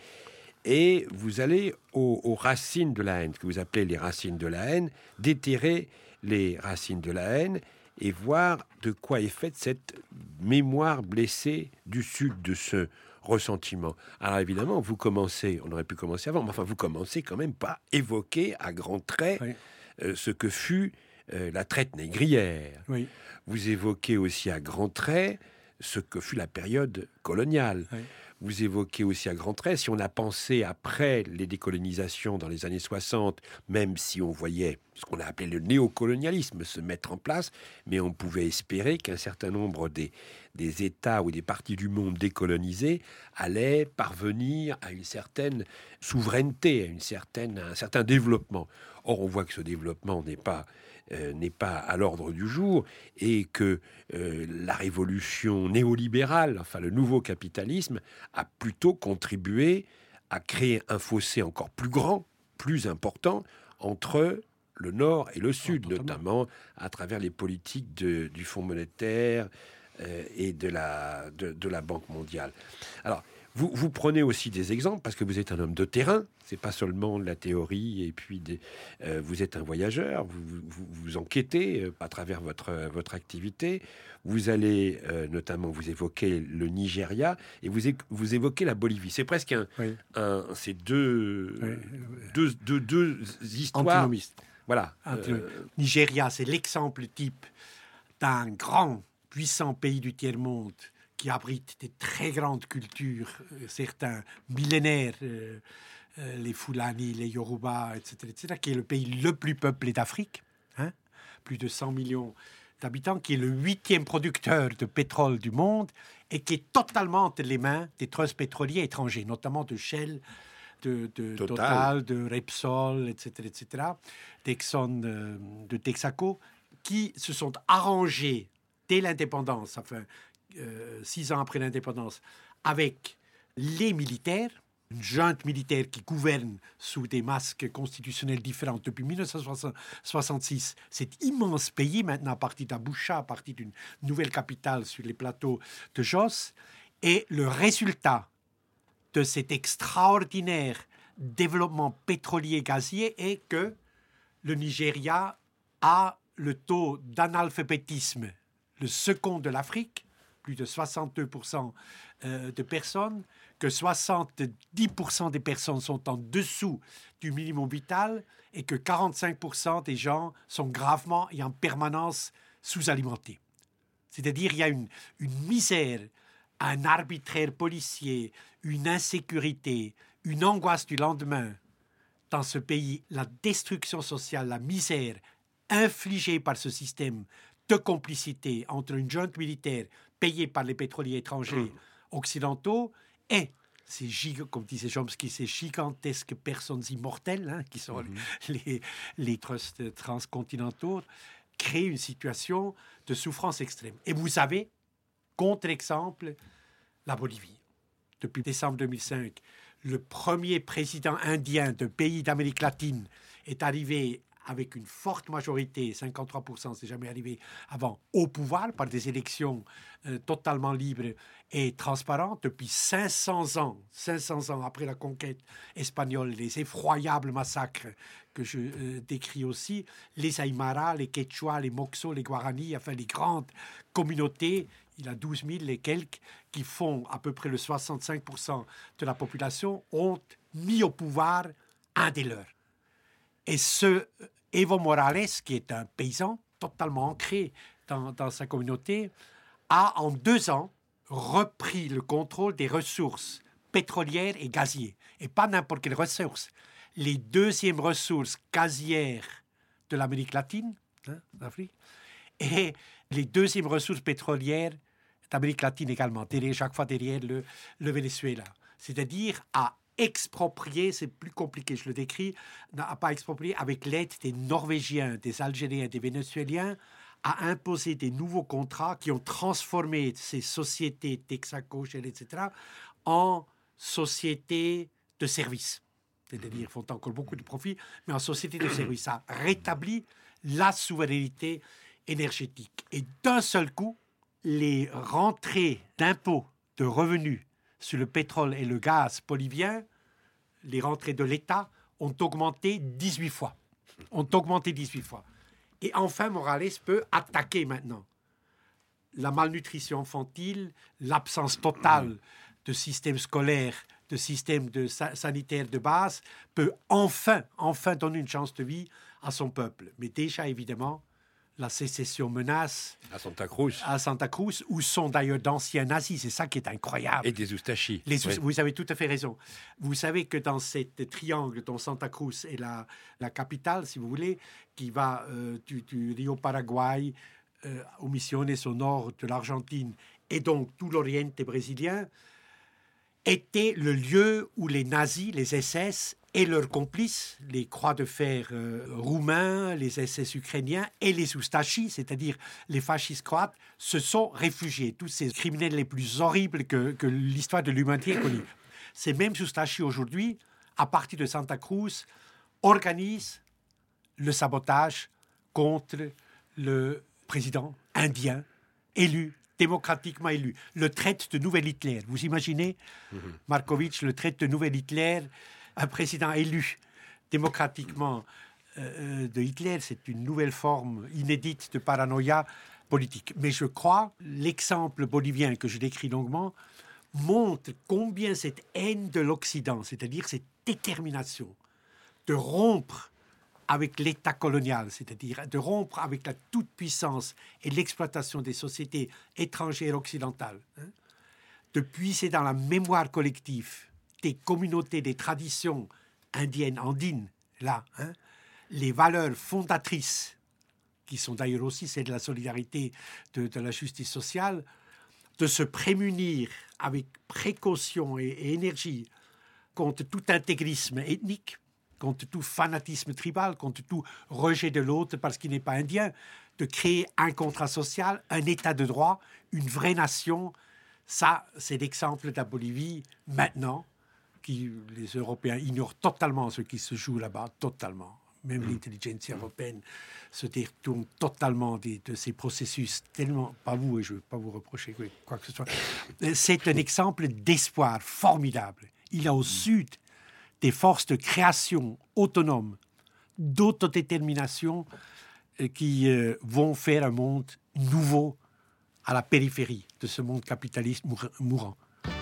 et vous allez aux, aux racines de la haine, que vous appelez les racines de la haine, déterrer les racines de la haine et voir de quoi est faite cette mémoire blessée du Sud, de ce ressentiment. Alors évidemment, vous commencez, on aurait pu commencer avant, mais enfin vous commencez quand même par évoquer à grands traits oui. euh, ce que fut Euh, la traite négrière. Oui. Vous évoquez aussi à grands traits ce que fut la période coloniale. Oui. Vous évoquez aussi à grands traits, si on a pensé après les décolonisations dans les années soixante, même si on voyait ce qu'on a appelé le néocolonialisme se mettre en place, mais on pouvait espérer qu'un certain nombre des, des États ou des parties du monde décolonisés allaient parvenir à une certaine souveraineté, à, une certaine, à un certain développement. Or, on voit que ce développement n'est pas, euh, n'est pas à l'ordre du jour et que euh, la révolution néolibérale, enfin le nouveau capitalisme, a plutôt contribué à créer un fossé encore plus grand, plus important, entre le Nord et le Sud, oh, notamment à travers les politiques de, du Fonds monétaire euh, et de la, de, de la Banque mondiale. Alors, vous, vous prenez aussi des exemples, parce que vous êtes un homme de terrain, c'est pas seulement de la théorie, et puis des, euh, vous êtes un voyageur, vous, vous, vous enquêtez euh, à travers votre, euh, votre activité, vous allez euh, notamment, vous évoquez le Nigeria, et vous, é- vous évoquez la Bolivie. C'est presque un... Oui. un c'est deux, oui. deux, deux, deux histoires... Antinomistes. Voilà. Euh... Nigeria, c'est l'exemple type d'un grand, puissant pays du tiers-monde qui abrite des très grandes cultures, euh, certains millénaires, euh, euh, les Fulani, les Yoruba, et cetera, et cetera, qui est le pays le plus peuplé d'Afrique, hein, plus de cent millions d'habitants, qui est le huitième producteur de pétrole du monde et qui est totalement entre les mains des trusts pétroliers étrangers, notamment de Shell, de, de Total. Total, de Repsol, et cetera, et cetera, d'Exxon, de, de Texaco, qui se sont arrangés dès l'indépendance, enfin, euh, six ans après l'indépendance, avec les militaires, une junte militaire qui gouverne sous des masques constitutionnels différents depuis mille neuf cent soixante-six. Cet immense pays, maintenant à partir d'Aboucha, à partir d'une nouvelle capitale sur les plateaux de Jos. Et le résultat de cet extraordinaire développement pétrolier gazier est que le Nigeria a le taux d'analphabétisme le second de l'Afrique, plus de soixante-deux pour cent de personnes, que soixante-dix pour cent des personnes sont en dessous du minimum vital et que quarante-cinq pour cent des gens sont gravement et en permanence sous-alimentés. C'est-à-dire qu'il y a une, une misère, un arbitraire policier, une insécurité, une angoisse du lendemain dans ce pays, la destruction sociale, la misère infligée par ce système de complicité entre une junte militaire payée par les pétroliers étrangers occidentaux et ces giga, comme disait Chomsky, ces gigantesques personnes immortelles, hein, qui sont mm-hmm. les, les trusts transcontinentaux, créent une situation de souffrance extrême. Et vous avez, contre-exemple, la Bolivie. Depuis décembre deux mille cinq, le premier président indien de pays d'Amérique latine est arrivé avec une forte majorité, cinquante-trois pour cent, c'est jamais arrivé avant, au pouvoir par des élections euh, totalement libres et transparentes depuis cinq cents ans, cinq cents ans après la conquête espagnole, les effroyables massacres que je euh, décris aussi, les Aymara, les Quechua, les Moxo, les Guarani, enfin les grandes communautés, il y a douze mille et quelques qui font à peu près le soixante-cinq pour cent de la population, ont mis au pouvoir un des leurs. Et ce Evo Morales, qui est un paysan totalement ancré dans, dans sa communauté, a en deux ans repris le contrôle des ressources pétrolières et gazières. Et pas n'importe quelles ressources. Les deuxièmes ressources gazières de l'Amérique latine, hein, d'Afrique, et les deuxièmes ressources pétrolières d'Amérique latine également, derrière, chaque fois derrière le, le Venezuela. C'est-à-dire à exproprié, c'est plus compliqué, je le décris, n'a pas exproprié avec l'aide des Norvégiens, des Algériens, des Vénézuéliens, a imposé des nouveaux contrats qui ont transformé ces sociétés Texaco, Shell, et cetera, en sociétés de services. C'est-à-dire, ils font encore beaucoup de profits, mais en sociétés de services. Ça rétablit la souveraineté énergétique. Et d'un seul coup, les rentrées d'impôts, de revenus, sur le pétrole et le gaz bolivien, les rentrées de l'État ont augmenté dix-huit fois. Ont augmenté dix-huit fois. Et enfin, Morales peut attaquer maintenant la malnutrition infantile, l'absence totale de système scolaire, de système de sa- sanitaire de base, peut enfin, enfin donner une chance de vie à son peuple. Mais déjà, évidemment, la sécession menace à Santa Cruz, à Santa Cruz, où sont d'ailleurs d'anciens nazis. C'est ça qui est incroyable. Et des Oustachis. Les, oui. Vous avez tout à fait raison. Vous savez que dans cet triangle dont Santa Cruz est la, la capitale, si vous voulez, qui va euh, du, du Rio Paraguay euh, aux Misiones au nord de l'Argentine et donc tout l'Orient brésilien, était le lieu où les nazis, les S S et leurs complices, les croix de fer euh, roumains, les S S ukrainiens et les Oustachis, c'est-à-dire les fascistes croates, se sont réfugiés. Tous ces criminels les plus horribles que, que l'histoire de l'humanité a connus. Ces mêmes Oustachis aujourd'hui, à partir de Santa Cruz, organisent le sabotage contre le président indien élu, démocratiquement élu, le traite de nouvel Hitler. Vous imaginez, mmh. Markovitch, le traite de nouvel Hitler, un président élu démocratiquement euh, de Hitler, c'est une nouvelle forme inédite de paranoïa politique. Mais je crois, l'exemple bolivien que je décris longuement, montre combien cette haine de l'Occident, c'est-à-dire cette détermination de rompre avec l'État colonial, c'est-à-dire de rompre avec la toute-puissance et l'exploitation des sociétés étrangères occidentales, hein, de puiser dans la mémoire collective des communautés, des traditions indiennes, andines, là, hein, les valeurs fondatrices, qui sont d'ailleurs aussi celles de la solidarité, de, de la justice sociale, de se prémunir avec précaution et, et énergie contre tout intégrisme ethnique, contre tout fanatisme tribal, contre tout rejet de l'autre parce qu'il n'est pas indien, de créer un contrat social, un état de droit, une vraie nation. Ça, c'est l'exemple de la Bolivie maintenant, qui, les Européens ignorent totalement ce qui se joue là-bas, totalement. Même mmh. l'intelligence européenne se détourne totalement de, de ces processus, tellement, pas vous, et je ne veux pas vous reprocher quoi que ce soit. C'est un exemple d'espoir formidable. Il y a au mmh. sud des forces de création autonomes, d'autodétermination, euh, qui euh, vont faire un monde nouveau à la périphérie de ce monde capitaliste mour- mourant.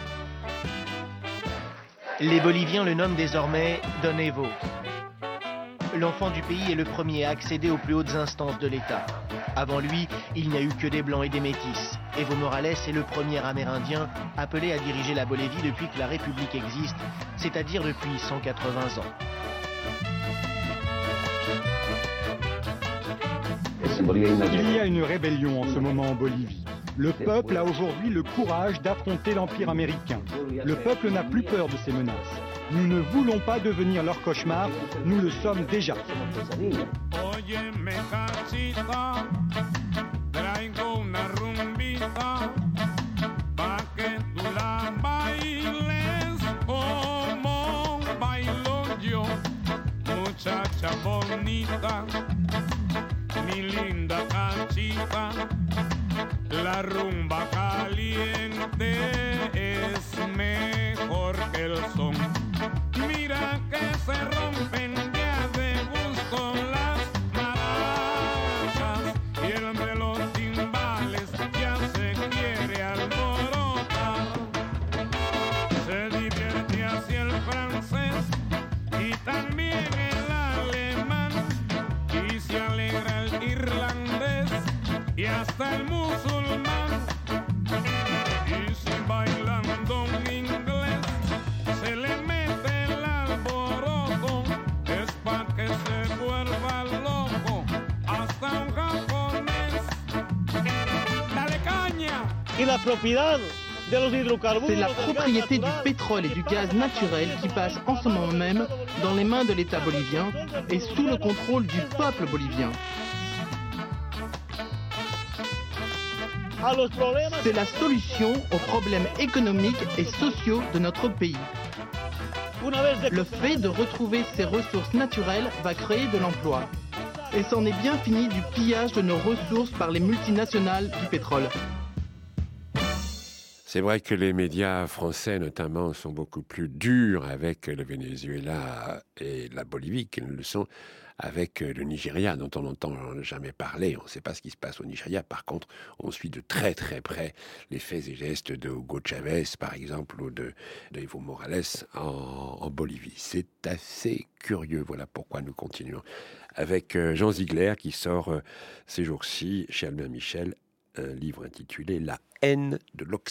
Les Boliviens le nomment désormais Don Evo. L'enfant du pays est le premier à accéder aux plus hautes instances de l'État. Avant lui, il n'y a eu que des Blancs et des Métis. Evo Morales est le premier Amérindien appelé à diriger la Bolivie depuis que la République existe, c'est-à-dire depuis cent quatre-vingts ans. Il y a une rébellion en ce moment en Bolivie. Le peuple a aujourd'hui le courage d'affronter l'Empire américain. Le peuple n'a plus peur de ces menaces. Nous ne voulons pas devenir leur cauchemar, nous le sommes déjà. Mi linda canchita, la rumba caliente es mejor que el son. Mira que se rompen ya de gusto las maracas y el de los timbales ya se quiere alborotar. Se divierte así el francés y también el alemán y se alegra el irlandés y hasta el musulmán. Y si bailando en inglés se le mete el alboroto, es pa' que se vuelva loco hasta un japonés. Dale caña. Y la propiedad de los hidrocarburos. C'est la propriété du pétrole et du gaz naturel qui passe en ce moment même dans les mains de l'État bolivien et sous le contrôle du peuple bolivien. C'est la solution aux problèmes économiques et sociaux de notre pays. Le fait de retrouver ces ressources naturelles va créer de l'emploi. Et c'en est bien fini du pillage de nos ressources par les multinationales du pétrole. C'est vrai que les médias français, notamment, sont beaucoup plus durs avec le Venezuela et la Bolivie qu'ils ne le sont avec le Nigeria, dont on n'entend jamais parler. On ne sait pas ce qui se passe au Nigeria. Par contre, on suit de très très près les faits et gestes de Hugo Chavez, par exemple, ou de, de Evo Morales en, en Bolivie. C'est assez curieux. Voilà pourquoi nous continuons avec Jean Ziegler, qui sort euh, ces jours-ci chez Albin Michel, un livre intitulé « La haine de l'Occident ».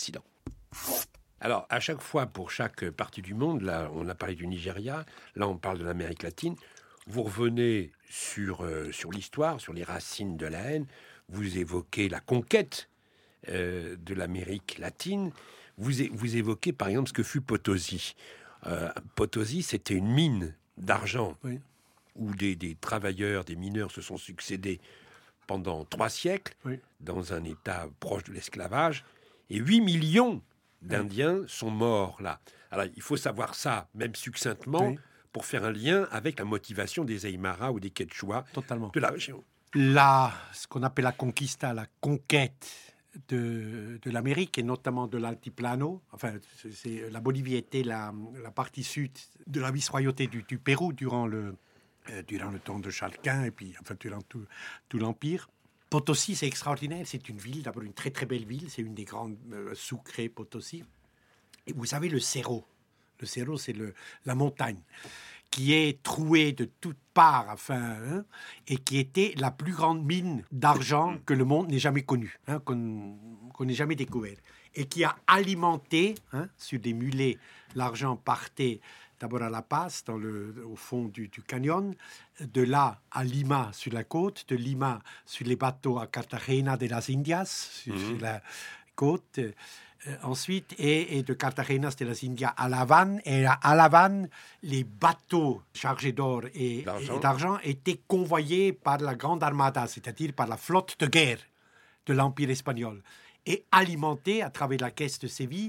Alors, à chaque fois, pour chaque partie du monde, là, on a parlé du Nigeria, là, on parle de l'Amérique latine, vous revenez sur, euh, sur l'histoire, sur les racines de la haine, vous évoquez la conquête euh, de l'Amérique latine, vous, é- vous évoquez, par exemple, ce que fut Potosi. Euh, Potosi, c'était une mine d'argent, oui, où des, des travailleurs, des mineurs se sont succédés pendant trois siècles, oui, dans un état proche de l'esclavage, et huit millions d'Indiens oui. sont morts là. Alors, il faut savoir ça, même succinctement, oui, pour faire un lien avec la motivation des Aymara ou des Quechua Totalement. de la région. Là, ce qu'on appelle la conquista, la conquête de, de l'Amérique, et notamment de l'Altiplano, enfin, c'est, c'est, la Bolivie était la, la partie sud de la vice-royauté du, du Pérou durant le, euh, durant le temps de Charles Quint, et puis enfin, durant tout, tout l'Empire. Potosi, c'est extraordinaire. C'est une ville, d'abord une très très belle ville. C'est une des grandes euh, Sucre, Potosi. Et vous savez, le cerro. Le cerro, c'est le, la montagne qui est trouée de toutes parts, enfin, hein, et qui était la plus grande mine d'argent que le monde n'ait jamais connue, hein, qu'on, qu'on n'ait jamais découvert. Et qui a alimenté, hein, sur des mulets, l'argent partait d'abord à La Paz, dans le, au fond du, du canyon, de là à Lima, sur la côte, de Lima sur les bateaux à Cartagena de las Indias, sur, mmh. sur la côte, euh, ensuite, et, et de Cartagena de las Indias à La Havane, et à, à La Havane, les bateaux chargés d'or et d'argent. et d'argent étaient convoyés par la Grande Armada, c'est-à-dire par la flotte de guerre de l'Empire espagnol, et alimentés à travers la caisse de Séville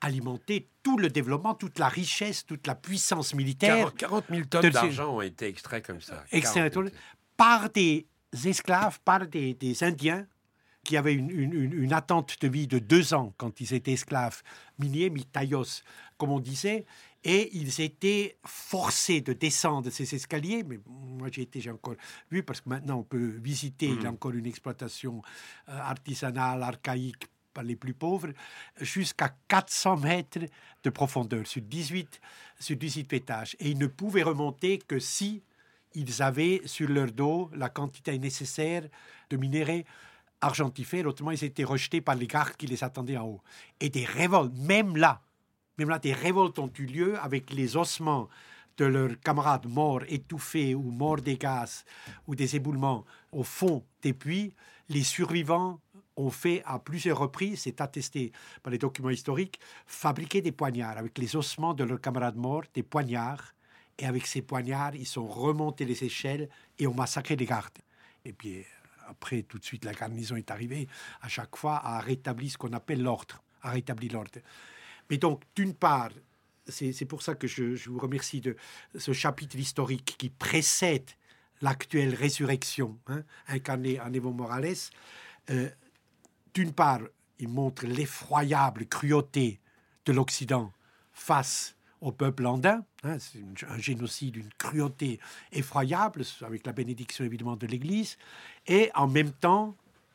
alimenté tout le développement, toute la richesse, toute la puissance militaire. quarante mille tonnes d'argent ont été extraits comme ça. Extraits par des esclaves, par des, des Indiens qui avaient une, une, une attente de vie de deux ans quand ils étaient esclaves, miniers, mitayos, comme on disait, et ils étaient forcés de descendre ces escaliers. Mais moi, j'ai été, j'ai encore vu, parce que maintenant, on peut visiter, mmh. il y a encore une exploitation euh, artisanale, archaïque, par les plus pauvres, jusqu'à quatre cents mètres de profondeur, sur dix-huit, sur dix-huit étages. Et ils ne pouvaient remonter que si ils avaient sur leur dos la quantité nécessaire de minéraux argentifères, autrement ils étaient rejetés par les gardes qui les attendaient en haut. Et des révoltes, même là, même là, des révoltes ont eu lieu avec les ossements de leurs camarades morts, étouffés ou morts des gaz ou des éboulements au fond des puits. Les survivants ont fait à plusieurs reprises, c'est attesté par les documents historiques, fabriquer des poignards avec les ossements de leurs camarades morts, des poignards, et avec ces poignards, ils sont remontés les échelles et ont massacré les gardes. Et puis après, tout de suite, la garnison est arrivée, à chaque fois, à rétablir ce qu'on appelle l'ordre, à rétablir l'ordre. Mais donc, d'une part, c'est, c'est pour ça que je, je vous remercie de ce chapitre historique qui précède l'actuelle résurrection, hein, incarnée en Evo Morales. Euh, D'une part, il montre l'effroyable cruauté de l'Occident face au peuple andin. Hein, c'est un génocide, une cruauté effroyable, avec la bénédiction évidemment de l'Église, et en même temps,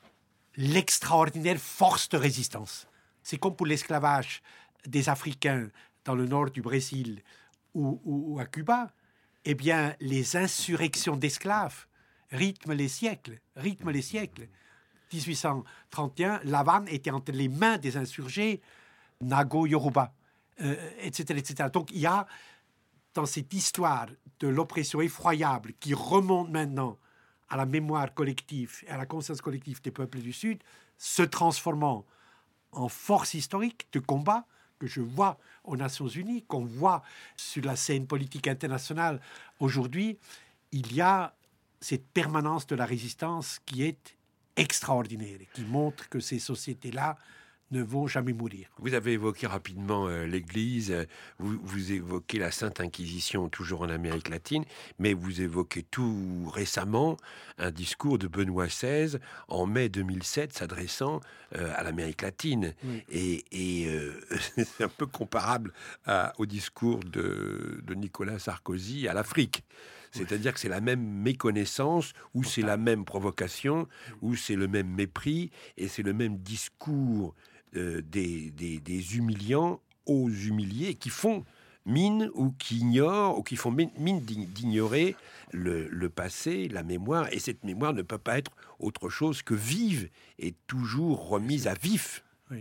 l'extraordinaire force de résistance. C'est comme pour l'esclavage des Africains dans le nord du Brésil ou, ou, ou à Cuba. Eh bien, les insurrections d'esclaves rythment les siècles, rythment les siècles. dix-huit cent trente et un, l'Havane était entre les mains des insurgés, Nago Yoruba, euh, et cetera, et cetera. Donc il y a dans cette histoire de l'oppression effroyable qui remonte maintenant à la mémoire collective et à la conscience collective des peuples du Sud, se transformant en force historique de combat que je vois aux Nations Unies, qu'on voit sur la scène politique internationale aujourd'hui, il y a cette permanence de la résistance qui est extraordinaire et qui montre que ces sociétés-là ne vont jamais mourir. Vous avez évoqué rapidement euh, l'Église, euh, vous, vous évoquez la Sainte Inquisition, toujours en Amérique latine, mais vous évoquez tout récemment un discours de Benoît seize en mai deux mille sept s'adressant euh, à l'Amérique latine. Oui. Et, et euh, c'est un peu comparable à, au discours de, de Nicolas Sarkozy à l'Afrique. C'est-à-dire que c'est la même méconnaissance, ou c'est la même provocation, ou c'est le même mépris, et c'est le même discours euh, des, des, des humiliants aux humiliés qui font mine ou qui ignorent, ou qui font mine d'ignorer le, le passé, la mémoire. Et cette mémoire ne peut pas être autre chose que vive et toujours remise à vif. Oui.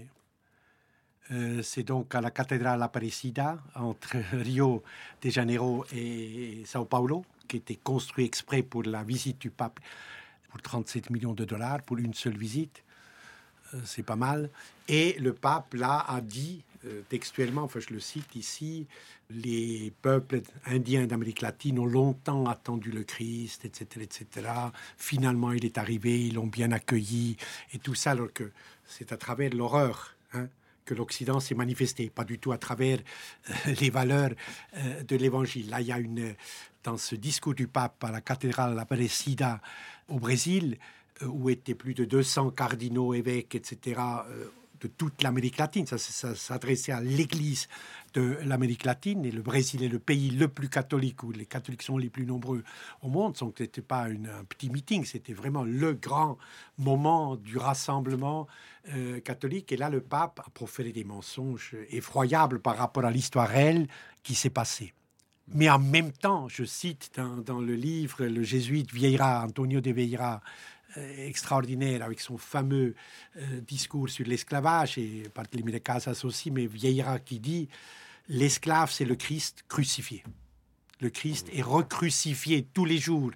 Euh, c'est donc à la cathédrale Aparecida, entre Rio de Janeiro et Sao Paulo, qui était construit exprès pour la visite du pape, pour trente-sept millions de dollars, pour une seule visite. Euh, c'est pas mal. Et le pape, là, a dit, euh, textuellement, enfin je le cite ici, les peuples indiens d'Amérique latine ont longtemps attendu le Christ, et cetera, et cetera. Finalement, il est arrivé, ils l'ont bien accueilli, et tout ça, alors que c'est à travers l'horreur, hein, que l'Occident s'est manifesté, pas du tout à travers euh, les valeurs euh, de l'Évangile. Là, il y a une, dans ce discours du pape à la cathédrale Aparecida au Brésil, euh, où étaient plus de deux cents cardinaux, évêques, et cetera, euh, de toute l'Amérique latine. Ça, ça s'adressait à l'Église de l'Amérique latine, et le Brésil est le pays le plus catholique, où les catholiques sont les plus nombreux au monde. Donc, ce n'était pas une, un petit meeting, c'était vraiment le grand moment du rassemblement euh, catholique. Et là, le pape a proféré des mensonges effroyables par rapport à l'histoire réelle qui s'est passée. Mais en même temps, je cite dans, dans le livre le jésuite Vieira, Antonio de Vieira, euh, extraordinaire, avec son fameux euh, discours sur l'esclavage, et Barthélémy de Casas aussi, mais Vieira qui dit « L'esclave, c'est le Christ crucifié. Le Christ est recrucifié tous les jours,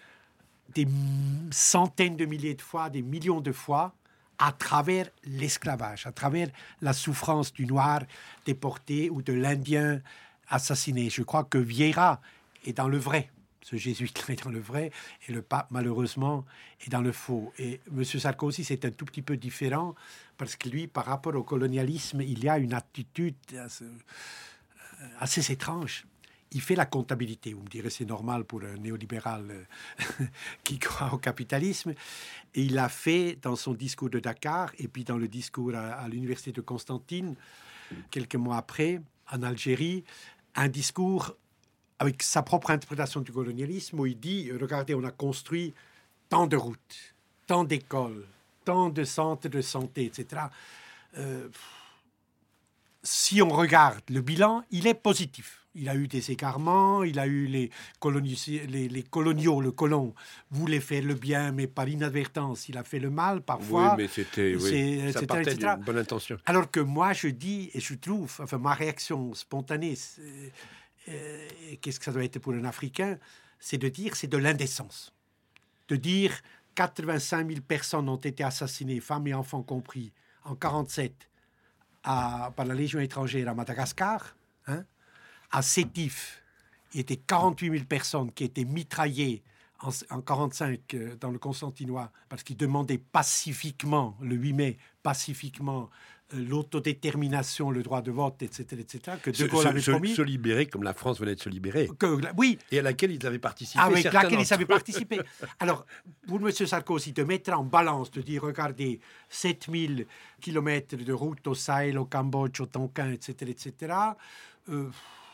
des centaines de milliers de fois, des millions de fois, à travers l'esclavage, à travers la souffrance du noir déporté ou de l'Indien assassiné. » Je crois que Vieira est dans le vrai. Ce jésuite-là est dans le vrai et le pape, malheureusement, est dans le faux. Et M. Sarkozy, c'est un tout petit peu différent parce que lui, par rapport au colonialisme, il y a une attitude assez, assez étrange. Il fait la comptabilité. Vous me direz, c'est normal pour un néolibéral qui croit au capitalisme. Et il l'a fait dans son discours de Dakar et puis dans le discours à, à l'université de Constantine, quelques mois après, en Algérie, un discours avec sa propre interprétation du colonialisme, où il dit, regardez, on a construit tant de routes, tant d'écoles, tant de centres de santé, et cetera. Euh, si on regarde le bilan, il est positif. Il a eu des égarements, il a eu les, colonis- les, les coloniaux, le colon voulait faire le bien, mais par inadvertance, il a fait le mal parfois. Oui, mais c'était, oui, ça partait d'une bonne intention. Alors que moi, je dis, et je trouve, enfin, ma réaction spontanée, c'est, Euh, qu'est-ce que ça doit être pour un Africain, c'est de dire, c'est de l'indécence. De dire, quatre-vingt-cinq mille personnes ont été assassinées, femmes et enfants compris, en quarante-sept, à, par la Légion étrangère à Madagascar. Hein, à Sétif, il y était quarante-huit mille personnes qui étaient mitraillées en, en quarante-cinq euh, dans le Constantinois, parce qu'ils demandaient pacifiquement, le huit mai, pacifiquement, l'autodétermination, le droit de vote, et cetera, et cetera, que De Gaulle se, avait se, promis. Se libérer comme la France venait de se libérer. Que, oui. Et à laquelle ils avaient participé. Avec laquelle ils avaient participé. Alors, pour M. Sarkozy, de mettre en balance, de dire, regardez, sept mille kilomètres de route au Sahel, au Cambodge, au Tonkin, et cetera, et cetera, euh,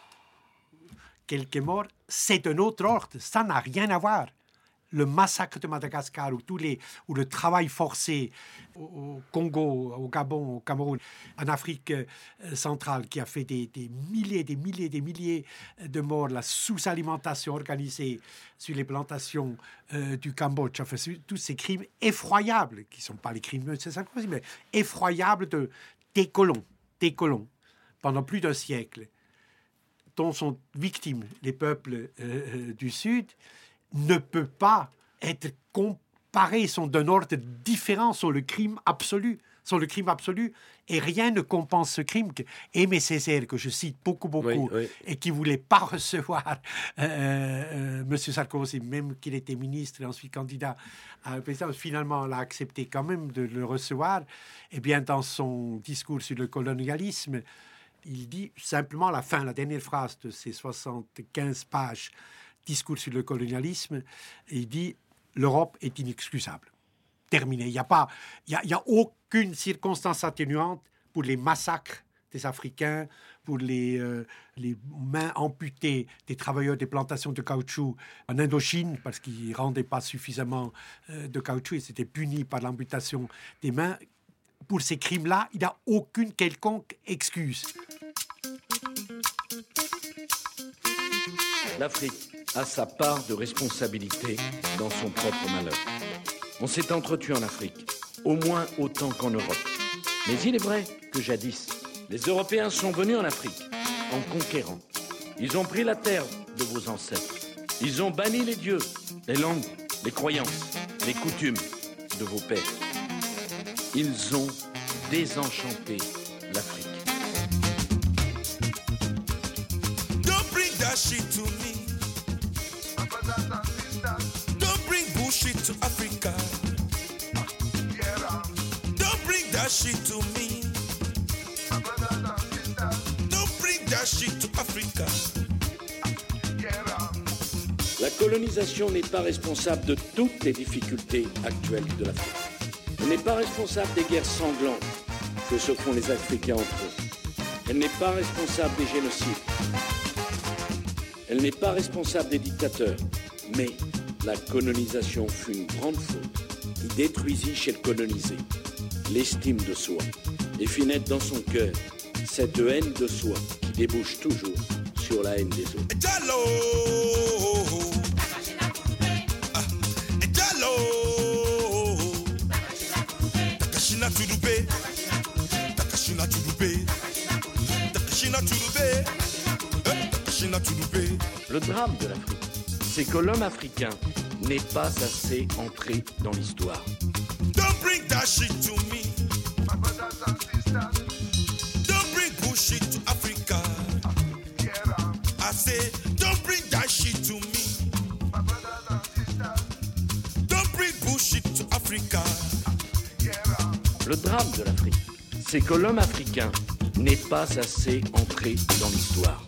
quelques morts, c'est un autre ordre. Ça n'a rien à voir. Le massacre de Madagascar ou, tous les, ou le travail forcé au, au Congo, au Gabon, au Cameroun, en Afrique euh, centrale, qui a fait des, des milliers, des milliers, des milliers de morts, la sous-alimentation organisée sur les plantations euh, du Cambodge, enfin, tous ces crimes effroyables, qui ne sont pas les crimes de Sarkozy, mais effroyables de, des colons, des colons, pendant plus d'un siècle, dont sont victimes les peuples euh, euh, du Sud, ne peut pas être comparé, sont d'un ordre différent, sont le crime absolu, sont le crime absolu, et rien ne compense ce crime que Aimé Césaire, que je cite beaucoup, beaucoup, oui, oui. et qui voulait pas recevoir euh, euh, M. Sarkozy, même qu'il était ministre et ensuite candidat à la présidence, finalement, l'a accepté quand même de le recevoir. Eh bien, dans son discours sur le colonialisme, il dit simplement à la fin, la dernière phrase de ces soixante-quinze pages, discours sur le colonialisme, et il dit « l'Europe est inexcusable ». Terminé. Il n'y a pas, il y a, il y a aucune circonstance atténuante pour les massacres des Africains, pour les, euh, les mains amputées des travailleurs des plantations de caoutchouc en Indochine, parce qu'ils ne rendaient pas suffisamment euh, de caoutchouc, ils étaient punis par l'amputation des mains. Pour ces crimes-là, il n'y a aucune quelconque excuse. L'Afrique a sa part de responsabilité dans son propre malheur. On s'est entretenu en Afrique, au moins autant qu'en Europe. Mais il est vrai que jadis, les Européens sont venus en Afrique en conquérant. Ils ont pris la terre de vos ancêtres. Ils ont banni les dieux, les langues, les croyances, les coutumes de vos pères. Ils ont désenchanté l'Afrique. Don't bring that shit to me. Don't bring bullshit to Africa. Don't bring that shit to me. Don't bring that shit to Africa. La colonisation n'est pas responsable de toutes les difficultés actuelles de l'Afrique. Elle n'est pas responsable des guerres sanglantes que se font les Africains entre eux. Elle n'est pas responsable des génocides. Elle n'est pas responsable des dictateurs. Mais la colonisation fut une grande faute qui détruisit chez le colonisé l'estime de soi et fit naître dans son cœur cette haine de soi qui débouche toujours sur la haine des autres. Le drame de l'Afrique, c'est que l'homme africain n'est pas assez entré dans l'histoire. Don't bring that shit to me. Don't bring bullshit to Africa. I say, don't bring that shit to me. Africa. Le drame de l'Afrique, c'est que l'homme africain n'est pas assez entré dans l'histoire.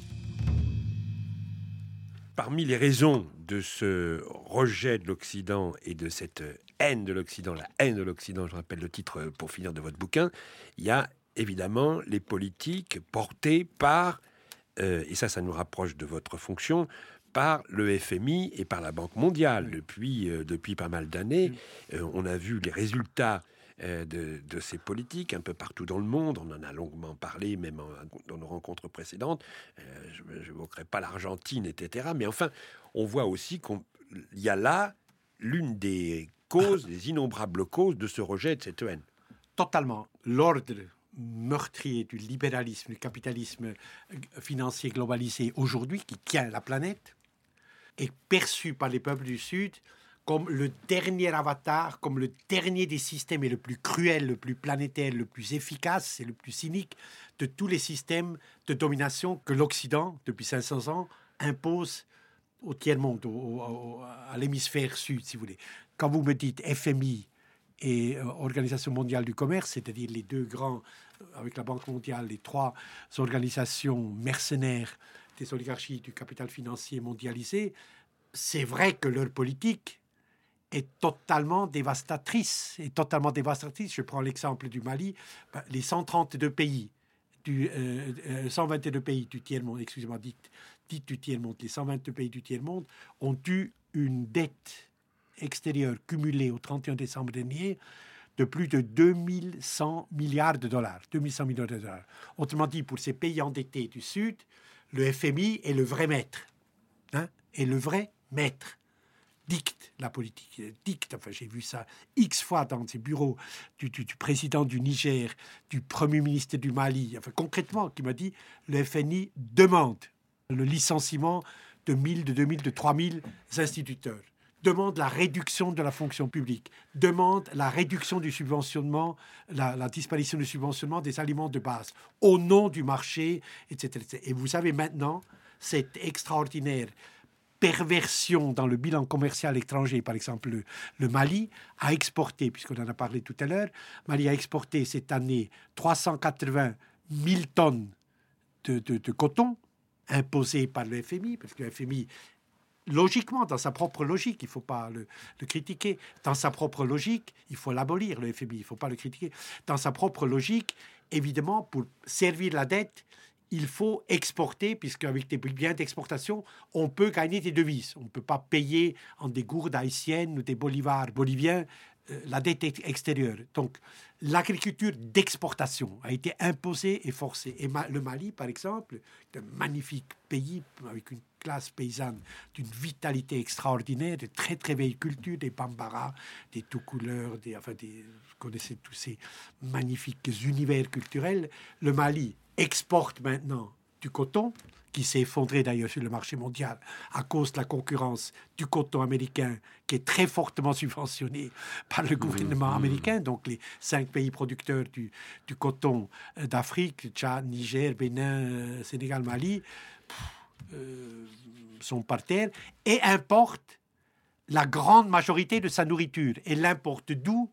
Parmi les raisons de ce rejet de l'Occident et de cette haine de l'Occident, la haine de l'Occident, je rappelle le titre pour finir de votre bouquin, il y a évidemment les politiques portées par, euh, et ça, ça nous rapproche de votre fonction, par le F M I et par la Banque mondiale. Depuis, euh, depuis pas mal d'années, euh, on a vu les résultats euh, de, de ces politiques un peu partout dans le monde. On en a longuement parlé, même en, dans nos rencontres précédentes. Euh, je n'évoquerai pas l'Argentine, et cetera. Mais enfin, on voit aussi qu'il y a là l'une des causes, des innombrables causes de ce rejet, de cette haine. Totalement. L'ordre meurtrier du libéralisme, du capitalisme financier globalisé aujourd'hui, qui tient la planète, est perçu par les peuples du Sud comme le dernier avatar, comme le dernier des systèmes et le plus cruel, le plus planétaire, le plus efficace et le plus cynique de tous les systèmes de domination que l'Occident, depuis cinq cents ans, impose au tiers-monde, au, au, à l'hémisphère sud, si vous voulez. Quand vous me dites F M I et euh, Organisation mondiale du commerce, c'est-à-dire les deux grands, euh, avec la Banque mondiale, les trois organisations mercenaires des oligarchies du capital financier mondialisé, c'est vrai que leur politique est totalement dévastatrice. Est totalement dévastatrice. Je prends l'exemple du Mali. Ben, les cent trente-deux pays, du, euh, euh, cent vingt-deux pays du tiers-monde, excusez-moi, dites, dites du tiers-monde, les cent vingt-deux pays du tiers-monde ont eu une dette extérieure cumulée au trente et un décembre dernier de plus de deux mille cent milliards de dollars. deux mille cent milliards de dollars. Autrement dit, pour ces pays endettés du Sud, le F M I est le vrai maître. Hein, est le vrai maître. Dicte la politique. Dicte, enfin j'ai vu ça X fois dans ces bureaux du, du, du président du Niger, du premier ministre du Mali, enfin concrètement, qui m'a dit le F M I demande le licenciement de mille, de deux mille, de trois mille instituteurs, demande la réduction de la fonction publique, demande la réduction du subventionnement, la, la disparition du subventionnement des aliments de base, au nom du marché, et cetera, et cetera. Et vous savez maintenant, cette extraordinaire perversion dans le bilan commercial étranger, par exemple le, le Mali a exporté, puisqu'on en a parlé tout à l'heure, Mali a exporté cette année trois cent quatre-vingt mille tonnes de, de, de coton imposées par le F M I, parce que le F M I, logiquement, dans sa propre logique, il ne faut pas le, le critiquer, dans sa propre logique, il faut l'abolir, le F M I, il ne faut pas le critiquer, dans sa propre logique, évidemment, pour servir la dette, il faut exporter, puisqu'avec des biens d'exportation, on peut gagner des devises. On ne peut pas payer en des gourdes haïtiennes ou des bolivars boliviens euh, la dette ex- extérieure. Donc, l'agriculture d'exportation a été imposée et forcée. Et ma- le Mali, par exemple, est un magnifique pays avec une classe paysanne d'une vitalité extraordinaire, de très très belles cultures, des Bambara, des tout couleurs, des, enfin, des, vous connaissez tous ces magnifiques univers culturels. Le Mali exporte maintenant du coton, qui s'est effondré d'ailleurs sur le marché mondial à cause de la concurrence du coton américain, qui est très fortement subventionné par le gouvernement mmh, américain. Donc les cinq pays producteurs du, du coton d'Afrique, Tchad, Niger, Bénin, Sénégal, Mali, pff, euh, sont par terre, et importent la grande majorité de sa nourriture. Et l'importe d'où?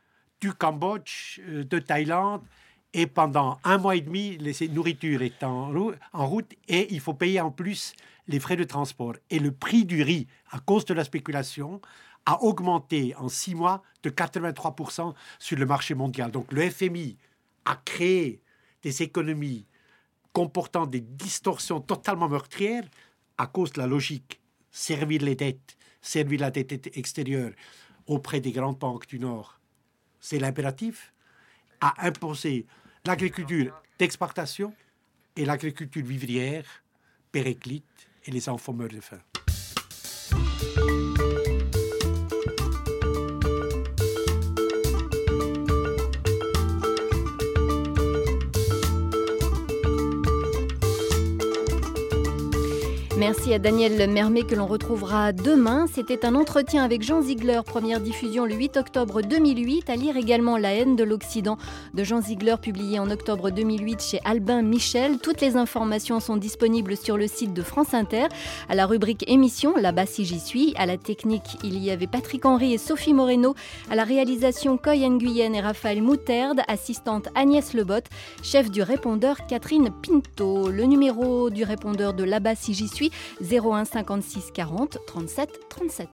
Du Cambodge, de Thaïlande. Et pendant un mois et demi, les nourritures est en, rou- en route et il faut payer en plus les frais de transport. Et le prix du riz, à cause de la spéculation, a augmenté en six mois de quatre-vingt-trois pour cent sur le marché mondial. Donc le F M I a créé des économies comportant des distorsions totalement meurtrières à cause de la logique. Servir les dettes, servir la dette extérieure auprès des grandes banques du Nord, c'est l'impératif, a imposé l'agriculture d'exportation et l'agriculture vivrière, périclite, et les enfants meurent de faim. Merci à Daniel Mermet que l'on retrouvera demain. C'était un entretien avec Jean Ziegler, première diffusion le huit octobre deux mille huit. À lire également La haine de l'Occident de Jean Ziegler, publié en octobre deux mille huit chez Albin Michel. Toutes les informations sont disponibles sur le site de France Inter. À la rubrique émission, là-bas si j'y suis. À la technique, il y avait Patrick Henry et Sophie Moreno. À la réalisation, Coy Nguyen et Raphaël Mouterde. Assistante Agnès Lebot. Chef du répondeur, Catherine Pinto. Le numéro du répondeur de là-bas si j'y suis, zéro un cinquante-six quarante trente-sept trente-sept.